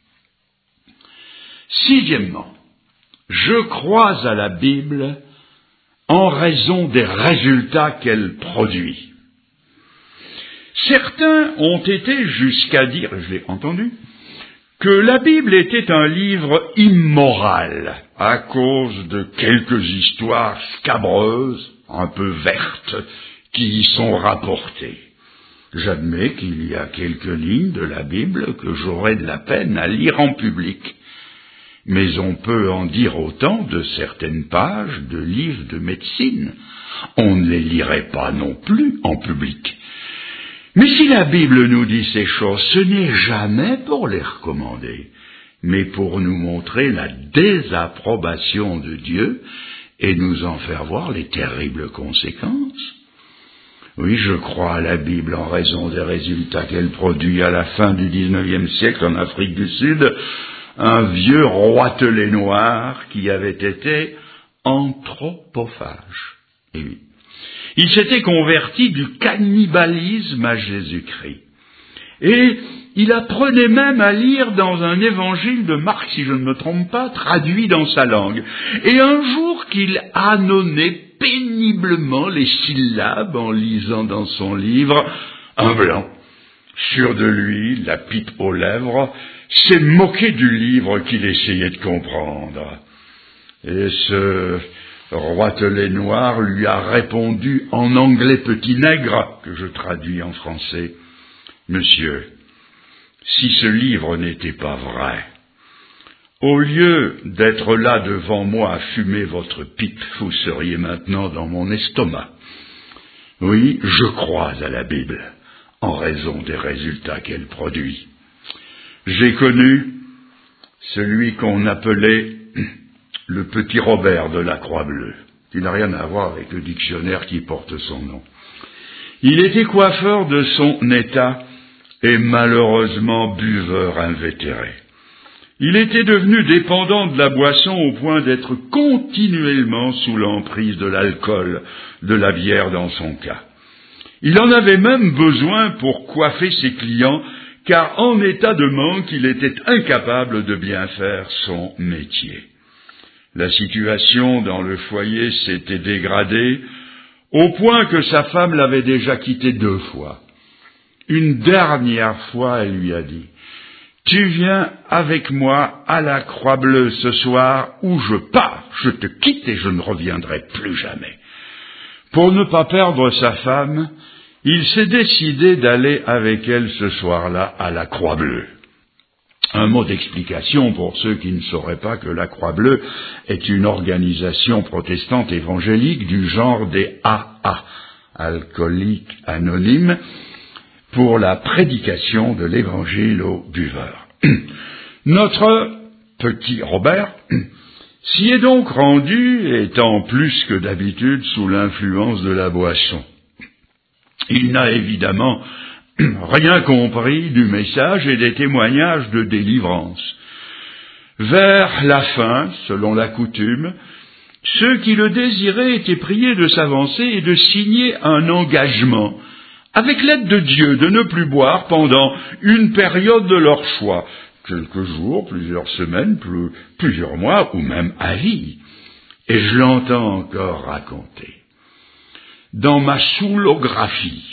Sixièmement, je crois à la Bible en raison des résultats qu'elle produit. Certains ont été jusqu'à dire, je l'ai entendu, que la Bible était un livre immoral à cause de quelques histoires scabreuses, un peu vertes, qui y sont rapportées. J'admets qu'il y a quelques lignes de la Bible que j'aurais de la peine à lire en public. Mais on peut en dire autant de certaines pages de livres de médecine. On ne les lirait pas non plus en public. Mais si la Bible nous dit ces choses, ce n'est jamais pour les recommander, mais pour nous montrer la désapprobation de Dieu et nous en faire voir les terribles conséquences. Oui, je crois à la Bible en raison des résultats qu'elle produit à la fin du dix-neuvième siècle en Afrique du Sud, un vieux roitelet noir qui avait été anthropophage. Et oui. Il s'était converti du cannibalisme à Jésus-Christ. Et il apprenait même à lire dans un évangile de Marc, si je ne me trompe pas, traduit dans sa langue. Et un jour qu'il ânonnait péniblement les syllabes en lisant dans son livre, un blanc, sûr de lui, la pipe aux lèvres, s'est moqué du livre qu'il essayait de comprendre. Et ce roitelet noir lui a répondu en anglais petit nègre, que je traduis en français, « Monsieur, si ce livre n'était pas vrai, au lieu d'être là devant moi à fumer votre pipe, vous seriez maintenant dans mon estomac. Oui, je crois à la Bible, en raison des résultats qu'elle produit. J'ai connu celui qu'on appelait le petit Robert de la Croix-Bleue, qui n'a rien à voir avec le dictionnaire qui porte son nom. Il était coiffeur de son état et malheureusement buveur invétéré. Il était devenu dépendant de la boisson au point d'être continuellement sous l'emprise de l'alcool, de la bière dans son cas. Il en avait même besoin pour coiffer ses clients, car en état de manque, il était incapable de bien faire son métier. La situation dans le foyer s'était dégradée au point que sa femme l'avait déjà quitté deux fois. Une dernière fois, elle lui a dit tu viens avec moi à la Croix-Bleue ce soir, où je pars, je te quitte et je ne reviendrai plus jamais. » Pour ne pas perdre sa femme, il s'est décidé d'aller avec elle ce soir-là à la Croix-Bleue. Un mot d'explication pour ceux qui ne sauraient pas que la Croix-Bleue est une organisation protestante évangélique du genre des A A, alcooliques anonymes, pour la prédication de l'évangile aux buveurs. Notre petit Robert s'y est donc rendu, étant plus que d'habitude sous l'influence de la boisson. Il n'a évidemment rien compris du message et des témoignages de délivrance. Vers la fin, selon la coutume, ceux qui le désiraient étaient priés de s'avancer et de signer un engagement, avec l'aide de Dieu, de ne plus boire pendant une période de leur choix, quelques jours, plusieurs semaines, plus, plusieurs mois, ou même à vie. Et je l'entends encore raconter. Dans ma soulographie,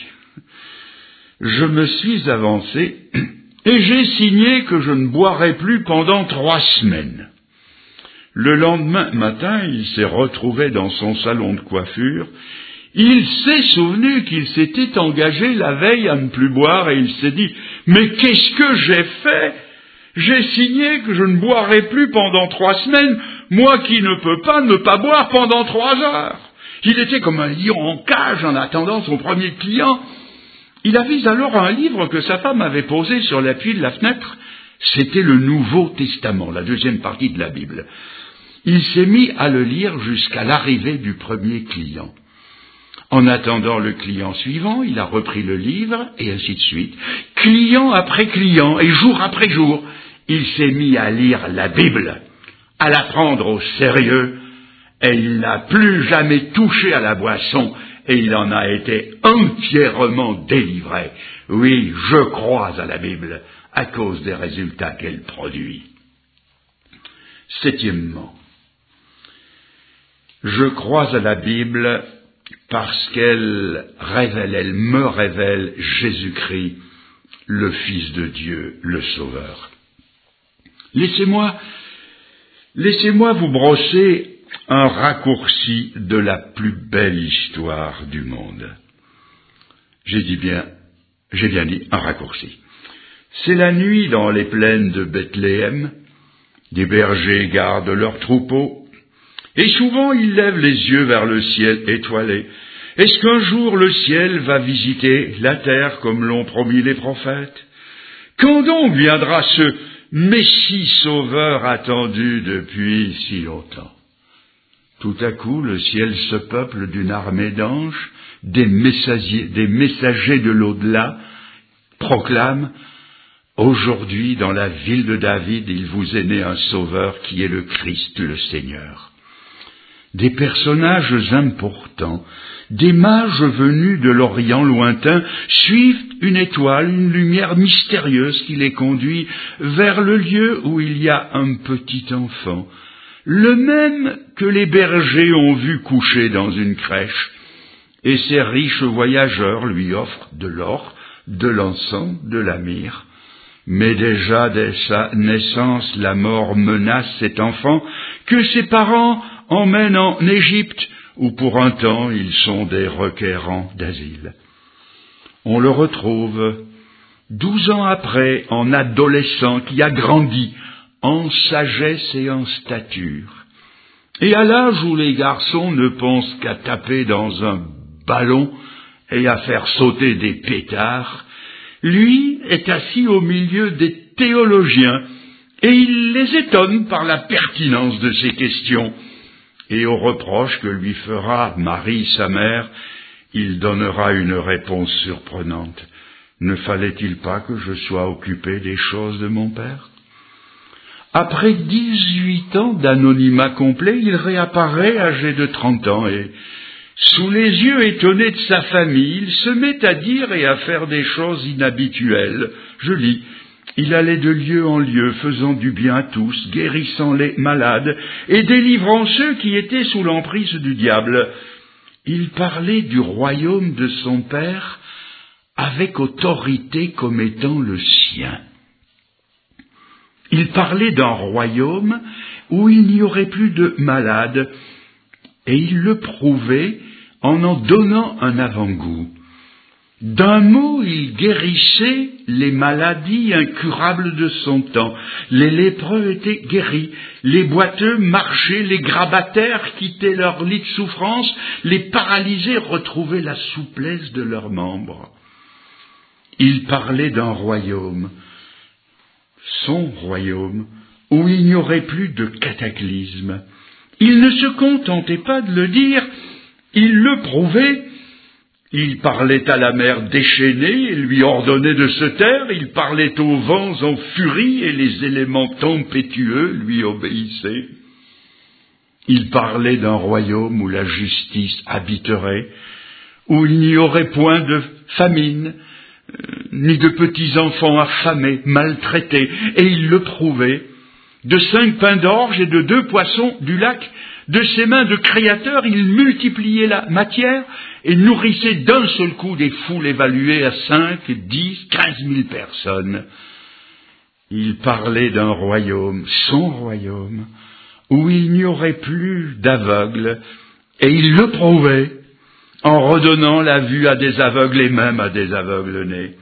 je me suis avancé et j'ai signé que je ne boirais plus pendant trois semaines. Le lendemain matin, il s'est retrouvé dans son salon de coiffure. Il s'est souvenu qu'il s'était engagé la veille à ne plus boire et il s'est dit « Mais qu'est-ce que j'ai fait ? J'ai signé que je ne boirais plus pendant trois semaines, moi qui ne peux pas ne pas boire pendant trois heures. » Il était comme un lion en cage en attendant son premier client. Il avise alors un livre que sa femme avait posé sur l'appui de la fenêtre. C'était le Nouveau Testament, la deuxième partie de la Bible. Il s'est mis à le lire jusqu'à l'arrivée du premier client. En attendant le client suivant, il a repris le livre, et ainsi de suite. Client après client, et jour après jour, il s'est mis à lire la Bible, à la prendre au sérieux, et il n'a plus jamais touché à la boisson, et il en a été entièrement délivré. Oui, je crois à la Bible, à cause des résultats qu'elle produit. Septièmement, je crois à la Bible parce qu'elle révèle, elle me révèle Jésus-Christ, le Fils de Dieu, le Sauveur. Laissez-moi, laissez-moi vous brosser un raccourci de la plus belle histoire du monde. J'ai dit bien, j'ai bien dit un raccourci. C'est la nuit dans les plaines de Bethléem. Des bergers gardent leurs troupeaux, et souvent ils lèvent les yeux vers le ciel étoilé. Est-ce qu'un jour le ciel va visiter la terre comme l'ont promis les prophètes? Quand donc viendra ce Messie sauveur attendu depuis si longtemps? Tout à coup, le ciel se peuple d'une armée d'anges, des messagers, des messagers de l'au-delà, proclament: aujourd'hui, dans la ville de David, il vous est né un sauveur qui est le Christ, le Seigneur. Des personnages importants, des mages venus de l'Orient lointain, suivent une étoile, une lumière mystérieuse qui les conduit vers le lieu où il y a un petit enfant, le même que les bergers ont vu coucher dans une crèche, et ces riches voyageurs lui offrent de l'or, de l'encens, de la myrrhe. Mais déjà dès sa naissance, la mort menace cet enfant que ses parents emmènent en Égypte, où pour un temps ils sont des requérants d'asile. On le retrouve douze ans après en adolescent qui a grandi en sagesse et en stature. Et à l'âge où les garçons ne pensent qu'à taper dans un ballon et à faire sauter des pétards, lui est assis au milieu des théologiens, et il les étonne par la pertinence de ses questions. Et aux reproches que lui fera Marie, sa mère, il donnera une réponse surprenante. Ne fallait-il pas que je sois occupé des choses de mon père? Après dix-huit ans d'anonymat complet, il réapparaît âgé de trente ans et, sous les yeux étonnés de sa famille, il se met à dire et à faire des choses inhabituelles. Je lis: il allait de lieu en lieu, faisant du bien à tous, guérissant les malades et délivrant ceux qui étaient sous l'emprise du diable. Il parlait du royaume de son Père avec autorité comme étant le sien. Il parlait d'un royaume où il n'y aurait plus de malades, et il le prouvait en en donnant un avant-goût. D'un mot, il guérissait les maladies incurables de son temps. Les lépreux étaient guéris, les boiteux marchaient, les grabataires quittaient leur lit de souffrance, les paralysés retrouvaient la souplesse de leurs membres. Il parlait d'un royaume, son royaume, où il n'y aurait plus de cataclysme. Il ne se contentait pas de le dire, il le prouvait. Il parlait à la mer déchaînée et lui ordonnait de se taire, il parlait aux vents en furie et les éléments tempétueux lui obéissaient. Il parlait d'un royaume où la justice habiterait, où il n'y aurait point de famine, ni de petits-enfants affamés, maltraités, et il le prouvait. De cinq pains d'orge et de deux poissons du lac, de ses mains de créateur, il multipliait la matière et nourrissait d'un seul coup des foules évaluées à cinq, dix, quinze mille personnes. Il parlait d'un royaume, son royaume, où il n'y aurait plus d'aveugles, et il le prouvait en redonnant la vue à des aveugles et même à des aveugles nés.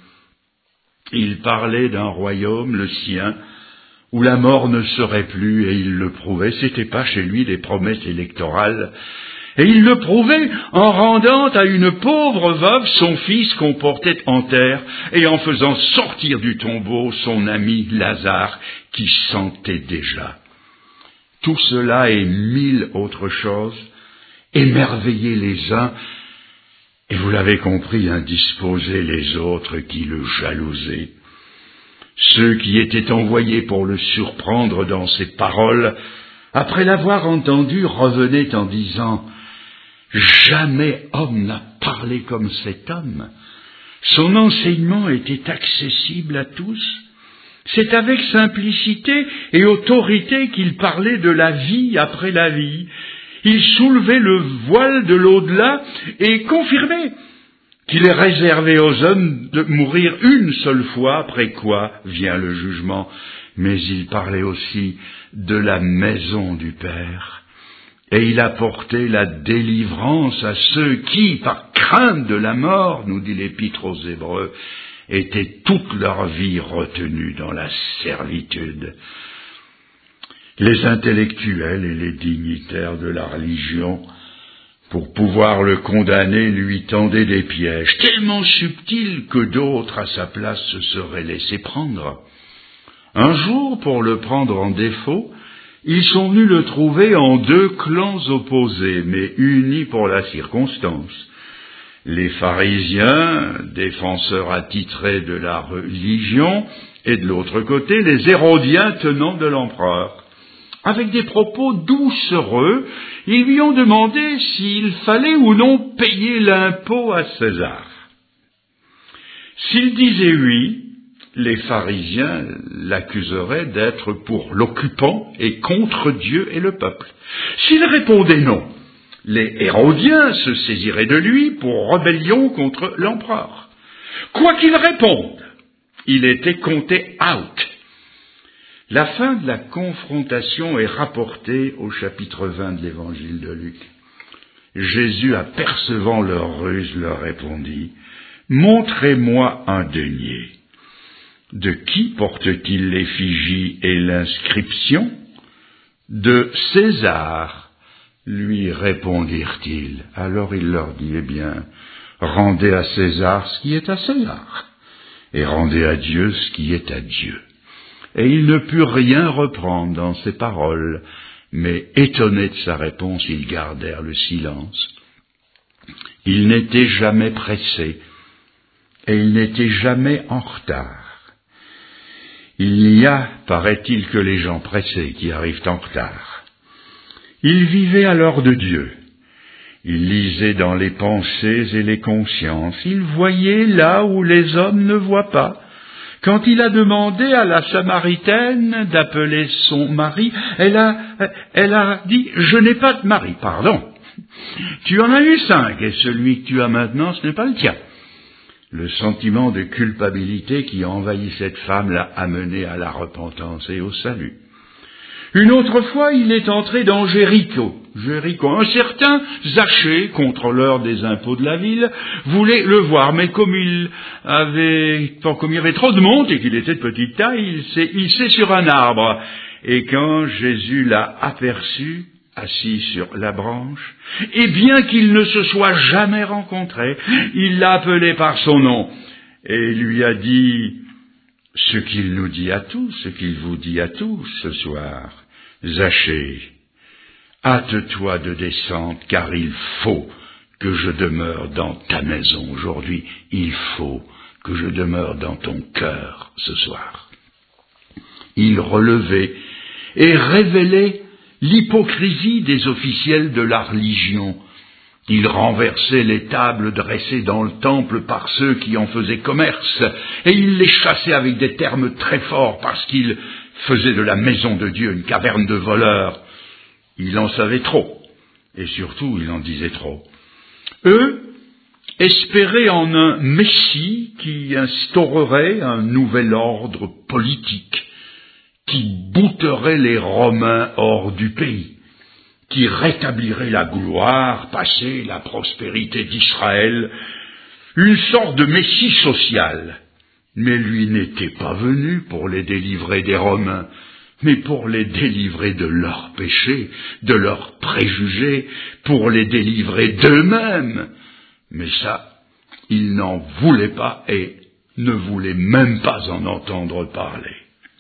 Il parlait d'un royaume, le sien, où la mort ne serait plus, et il le prouvait. C'était pas chez lui des promesses électorales. Et il le prouvait en rendant à une pauvre veuve son fils qu'on portait en terre, et en faisant sortir du tombeau son ami Lazare, qui sentait déjà. Tout cela et mille autres choses émerveillaient les uns, et vous l'avez compris, indisposaient les autres qui le jalousaient. Ceux qui étaient envoyés pour le surprendre dans ses paroles, après l'avoir entendu, revenaient en disant « Jamais homme n'a parlé comme cet homme. Son enseignement était accessible à tous. C'est avec simplicité et autorité qu'il parlait de la vie après la vie. Il soulevait le voile de l'au-delà et confirmait qu'il est réservé aux hommes de mourir une seule fois, après quoi vient le jugement. Mais il parlait aussi de la maison du Père. Et il apportait la délivrance à ceux qui, par crainte de la mort, nous dit l'Épître aux Hébreux, étaient toute leur vie retenus dans la servitude. Les intellectuels et les dignitaires de la religion, pour pouvoir le condamner, lui tendaient des pièges tellement subtils que d'autres à sa place se seraient laissés prendre. Un jour, pour le prendre en défaut, ils sont venus le trouver en deux clans opposés, mais unis pour la circonstance. Les pharisiens, défenseurs attitrés de la religion, et de l'autre côté, les hérodiens tenants de l'empereur. Avec des propos doucereux, ils lui ont demandé s'il fallait ou non payer l'impôt à César. S'il disait oui, les pharisiens l'accuseraient d'être pour l'occupant et contre Dieu et le peuple. S'il répondait non, les hérodiens se saisiraient de lui pour rébellion contre l'empereur. Quoi qu'il réponde, il était compté out. La fin de la confrontation est rapportée au chapitre vingt de l'évangile de Luc. Jésus, apercevant leur ruse, leur répondit « Montrez-moi un denier. De qui porte-t-il l'effigie et l'inscription ? De César, lui répondirent-ils. Alors il leur dit, eh bien, rendez à César ce qui est à César, et rendez à Dieu ce qui est à Dieu. Et il ne put rien reprendre dans ses paroles, mais étonnés de sa réponse, ils gardèrent le silence. Il n'était jamais pressé, et il n'était jamais en retard. Il n'y a, paraît-il, que les gens pressés qui arrivent en retard. Il vivait à l'heure de Dieu. Il lisait dans les pensées et les consciences. Il voyait là où les hommes ne voient pas. Quand il a demandé à la Samaritaine d'appeler son mari, elle a, elle a dit « Je n'ai pas de mari. » Pardon. Tu en as eu cinq, et celui que tu as maintenant, ce n'est pas le tien. Le sentiment de culpabilité qui envahit cette femme l'a amené à la repentance et au salut. Une autre fois, il est entré dans Jéricho. Jéricho. Un certain Zachée, contrôleur des impôts de la ville, voulait le voir, mais comme il avait, comme il y avait trop de monde et qu'il était de petite taille, il s'est hissé sur un arbre. Et quand Jésus l'a aperçu, assis sur la branche, et bien qu'il ne se soit jamais rencontré, il l'a appelé par son nom et lui a dit ce qu'il nous dit à tous, ce qu'il vous dit à tous ce soir. Zachée, hâte-toi de descendre, car il faut que je demeure dans ta maison aujourd'hui. Il faut que je demeure dans ton cœur ce soir. Il relevait et révélait l'hypocrisie des officiels de la religion. Il renversait les tables dressées dans le temple par ceux qui en faisaient commerce, et il les chassait avec des termes très forts parce qu'il faisait de la maison de Dieu une caverne de voleurs. Il en savait trop, et surtout il en disait trop. Eux espéraient en un Messie qui instaurerait un nouvel ordre politique, qui bouterait les Romains hors du pays, qui rétablirait la gloire passée, la prospérité d'Israël, une sorte de Messie social. Mais lui n'était pas venu pour les délivrer des Romains, mais pour les délivrer de leurs péchés, de leurs préjugés, pour les délivrer d'eux-mêmes. Mais ça, il n'en voulait pas et ne voulait même pas en entendre parler.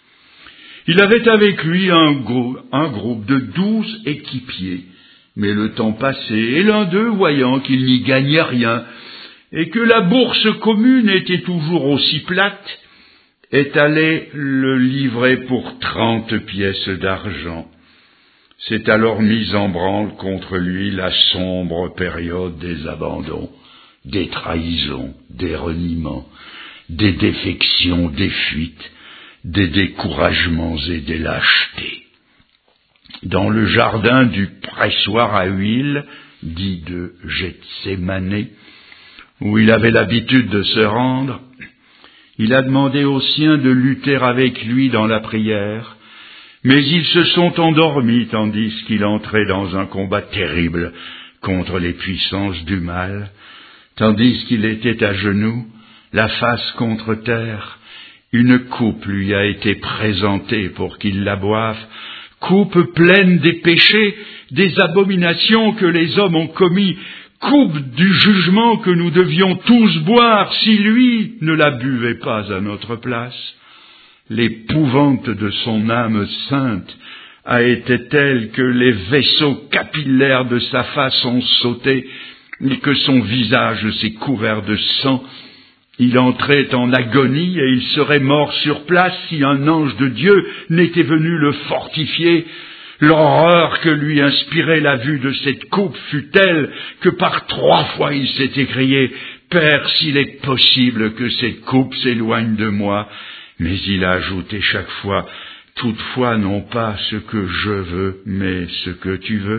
Il avait avec lui un, grou- un groupe de douze équipiers, mais le temps passait, et l'un d'eux, voyant qu'il n'y gagnait rien, et que la bourse commune était toujours aussi plate, est allé le livrer pour trente pièces d'argent. C'est alors mise en branle contre lui la sombre période des abandons, des trahisons, des reniements, des défections, des fuites, des découragements et des lâchetés. Dans le jardin du pressoir à huile, dit de Gethsémané, où il avait l'habitude de se rendre, il a demandé aux siens de lutter avec lui dans la prière, mais ils se sont endormis tandis qu'il entrait dans un combat terrible contre les puissances du mal, tandis qu'il était à genoux, la face contre terre. Une coupe lui a été présentée pour qu'il la boive, coupe pleine des péchés, des abominations que les hommes ont commis, coupe du jugement que nous devions tous boire si lui ne la buvait pas à notre place. L'épouvante de son âme sainte a été telle que les vaisseaux capillaires de sa face ont sauté et que son visage s'est couvert de sang. Il entrait en agonie et il serait mort sur place si un ange de Dieu n'était venu le fortifier. L'horreur que lui inspirait la vue de cette coupe fut telle que par trois fois il s'est écrié « Père, s'il est possible que cette coupe s'éloigne de moi », mais il a ajouté chaque fois « Toutefois non pas ce que je veux, mais ce que tu veux ».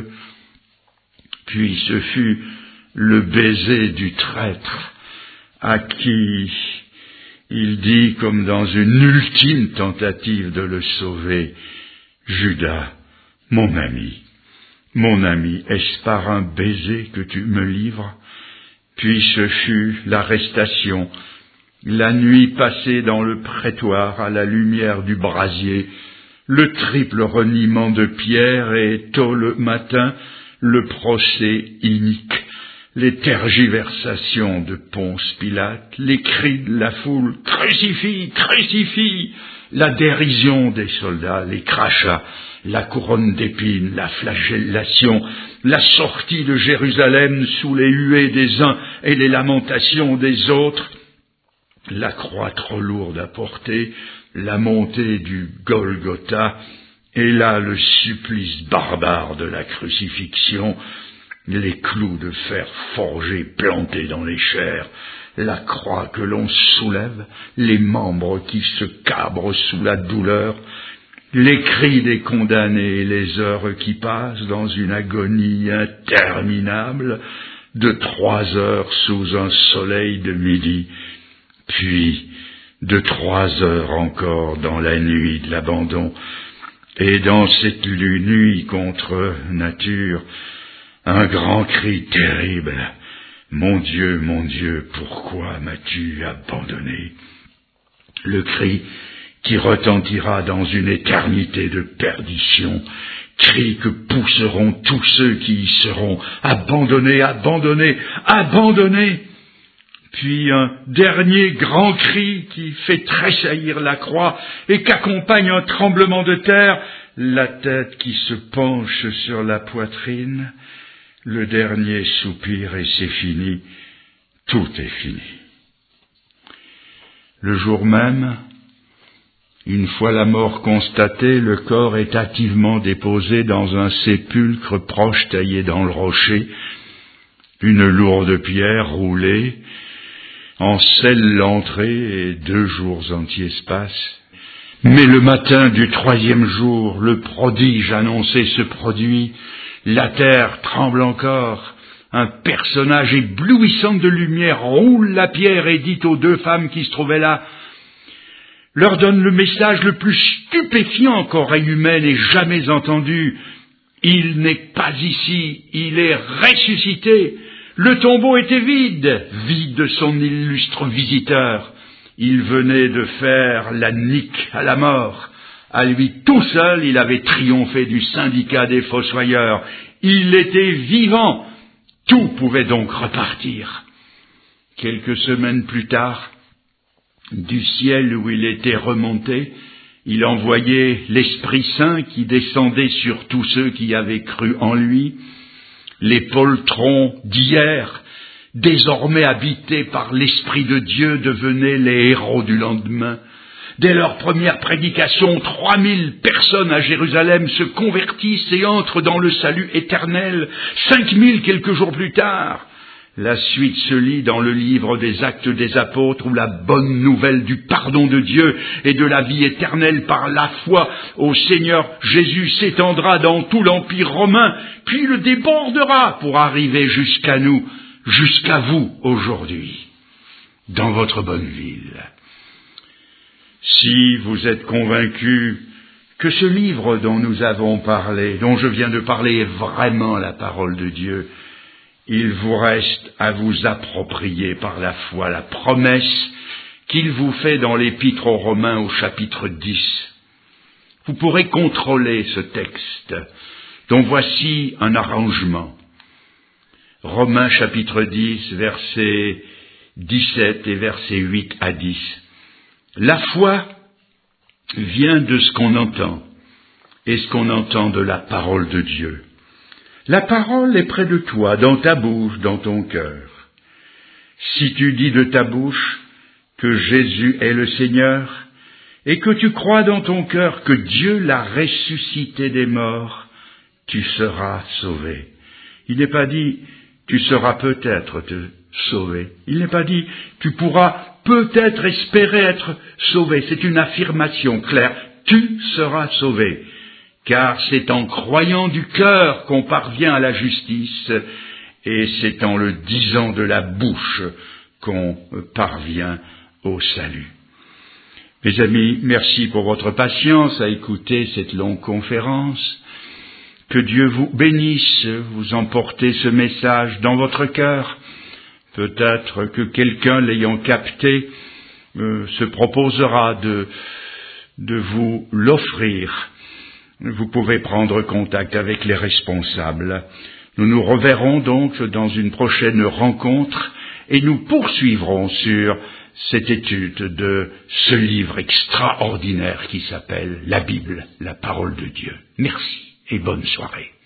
Puis ce fut le baiser du traître, à qui il dit, comme dans une ultime tentative de le sauver, « Judas, mon ami, mon ami, est-ce par un baiser que tu me livres ?» Puis ce fut l'arrestation, la nuit passée dans le prétoire à la lumière du brasier, le triple reniement de Pierre et tôt le matin, le procès inique. Les tergiversations de Ponce Pilate, les cris de la foule « Crucifie, crucifie !» la dérision des soldats, les crachats, la couronne d'épines, la flagellation, la sortie de Jérusalem sous les huées des uns et les lamentations des autres, la croix trop lourde à porter, la montée du Golgotha, et là le supplice barbare de la crucifixion, les clous de fer forgés plantés dans les chairs, la croix que l'on soulève, les membres qui se cabrent sous la douleur, les cris des condamnés et les heures qui passent dans une agonie interminable de trois heures sous un soleil de midi. puis de trois heures encore dans la nuit de l'abandon, et dans cette nuit contre nature, un grand cri terrible. Mon Dieu, mon Dieu, pourquoi m'as-tu abandonné? Le cri qui retentira dans une éternité de perdition, cri que pousseront tous ceux qui y seront, abandonnés, abandonnés, abandonnés. Puis un dernier grand cri qui fait tressaillir la croix et qu'accompagne un tremblement de terre, la tête qui se penche sur la poitrine, le dernier soupir et c'est fini, tout est fini. Le jour même, une fois la mort constatée, le corps est hâtivement déposé dans un sépulcre proche taillé dans le rocher, une lourde pierre roulée, en scelle l'entrée et deux jours entiers se passent. Mais le matin du troisième jour, le prodige annoncé se produit, la terre tremble encore, un personnage éblouissant de lumière roule la pierre et dit aux deux femmes qui se trouvaient là, leur donne le message le plus stupéfiant qu'oreille humaine ait jamais entendu. Il n'est pas ici, il est ressuscité. Le tombeau était vide, vide de son illustre visiteur. Il venait de faire la nique à la mort. À lui tout seul, il avait triomphé du syndicat des fossoyeurs. Il était vivant. Tout pouvait donc repartir. Quelques semaines plus tard, du ciel où il était remonté, il envoyait l'Esprit Saint qui descendait sur tous ceux qui avaient cru en lui. Les poltrons d'hier, désormais habités par l'Esprit de Dieu, devenaient les héros du lendemain. Dès leur première prédication, trois mille personnes à Jérusalem se convertissent et entrent dans le salut éternel. Cinq mille quelques jours plus tard. La suite se lit dans le livre des Actes des Apôtres où la bonne nouvelle du pardon de Dieu et de la vie éternelle par la foi au Seigneur Jésus s'étendra dans tout l'Empire romain, puis le débordera pour arriver jusqu'à nous, jusqu'à vous aujourd'hui, dans votre bonne ville. Si vous êtes convaincus que ce livre dont nous avons parlé, dont je viens de parler, est vraiment la parole de Dieu, il vous reste à vous approprier par la foi la promesse qu'il vous fait dans l'Épître aux Romains au chapitre dix. Vous pourrez contrôler ce texte, dont voici un arrangement. Romains chapitre dix, versets dix-sept et versets huit à dix. La foi vient de ce qu'on entend, et ce qu'on entend de la parole de Dieu. La parole est près de toi, dans ta bouche, dans ton cœur. Si tu dis de ta bouche que Jésus est le Seigneur, et que tu crois dans ton cœur que Dieu l'a ressuscité des morts, tu seras sauvé. Il n'est pas dit « tu seras peut-être te sauvé ». Il n'est pas dit « tu pourras peut-être espérer être sauvé ». C'est une affirmation claire. Tu seras sauvé. Car c'est en croyant du cœur qu'on parvient à la justice, et c'est en le disant de la bouche qu'on parvient au salut. Mes amis, merci pour votre patience à écouter cette longue conférence. Que Dieu vous bénisse, vous emportez ce message dans votre cœur. Peut-être que quelqu'un l'ayant capté euh, se proposera de, de vous l'offrir. Vous pouvez prendre contact avec les responsables. Nous nous reverrons donc dans une prochaine rencontre et nous poursuivrons sur cette étude de ce livre extraordinaire qui s'appelle la Bible, la parole de Dieu. Merci et bonne soirée.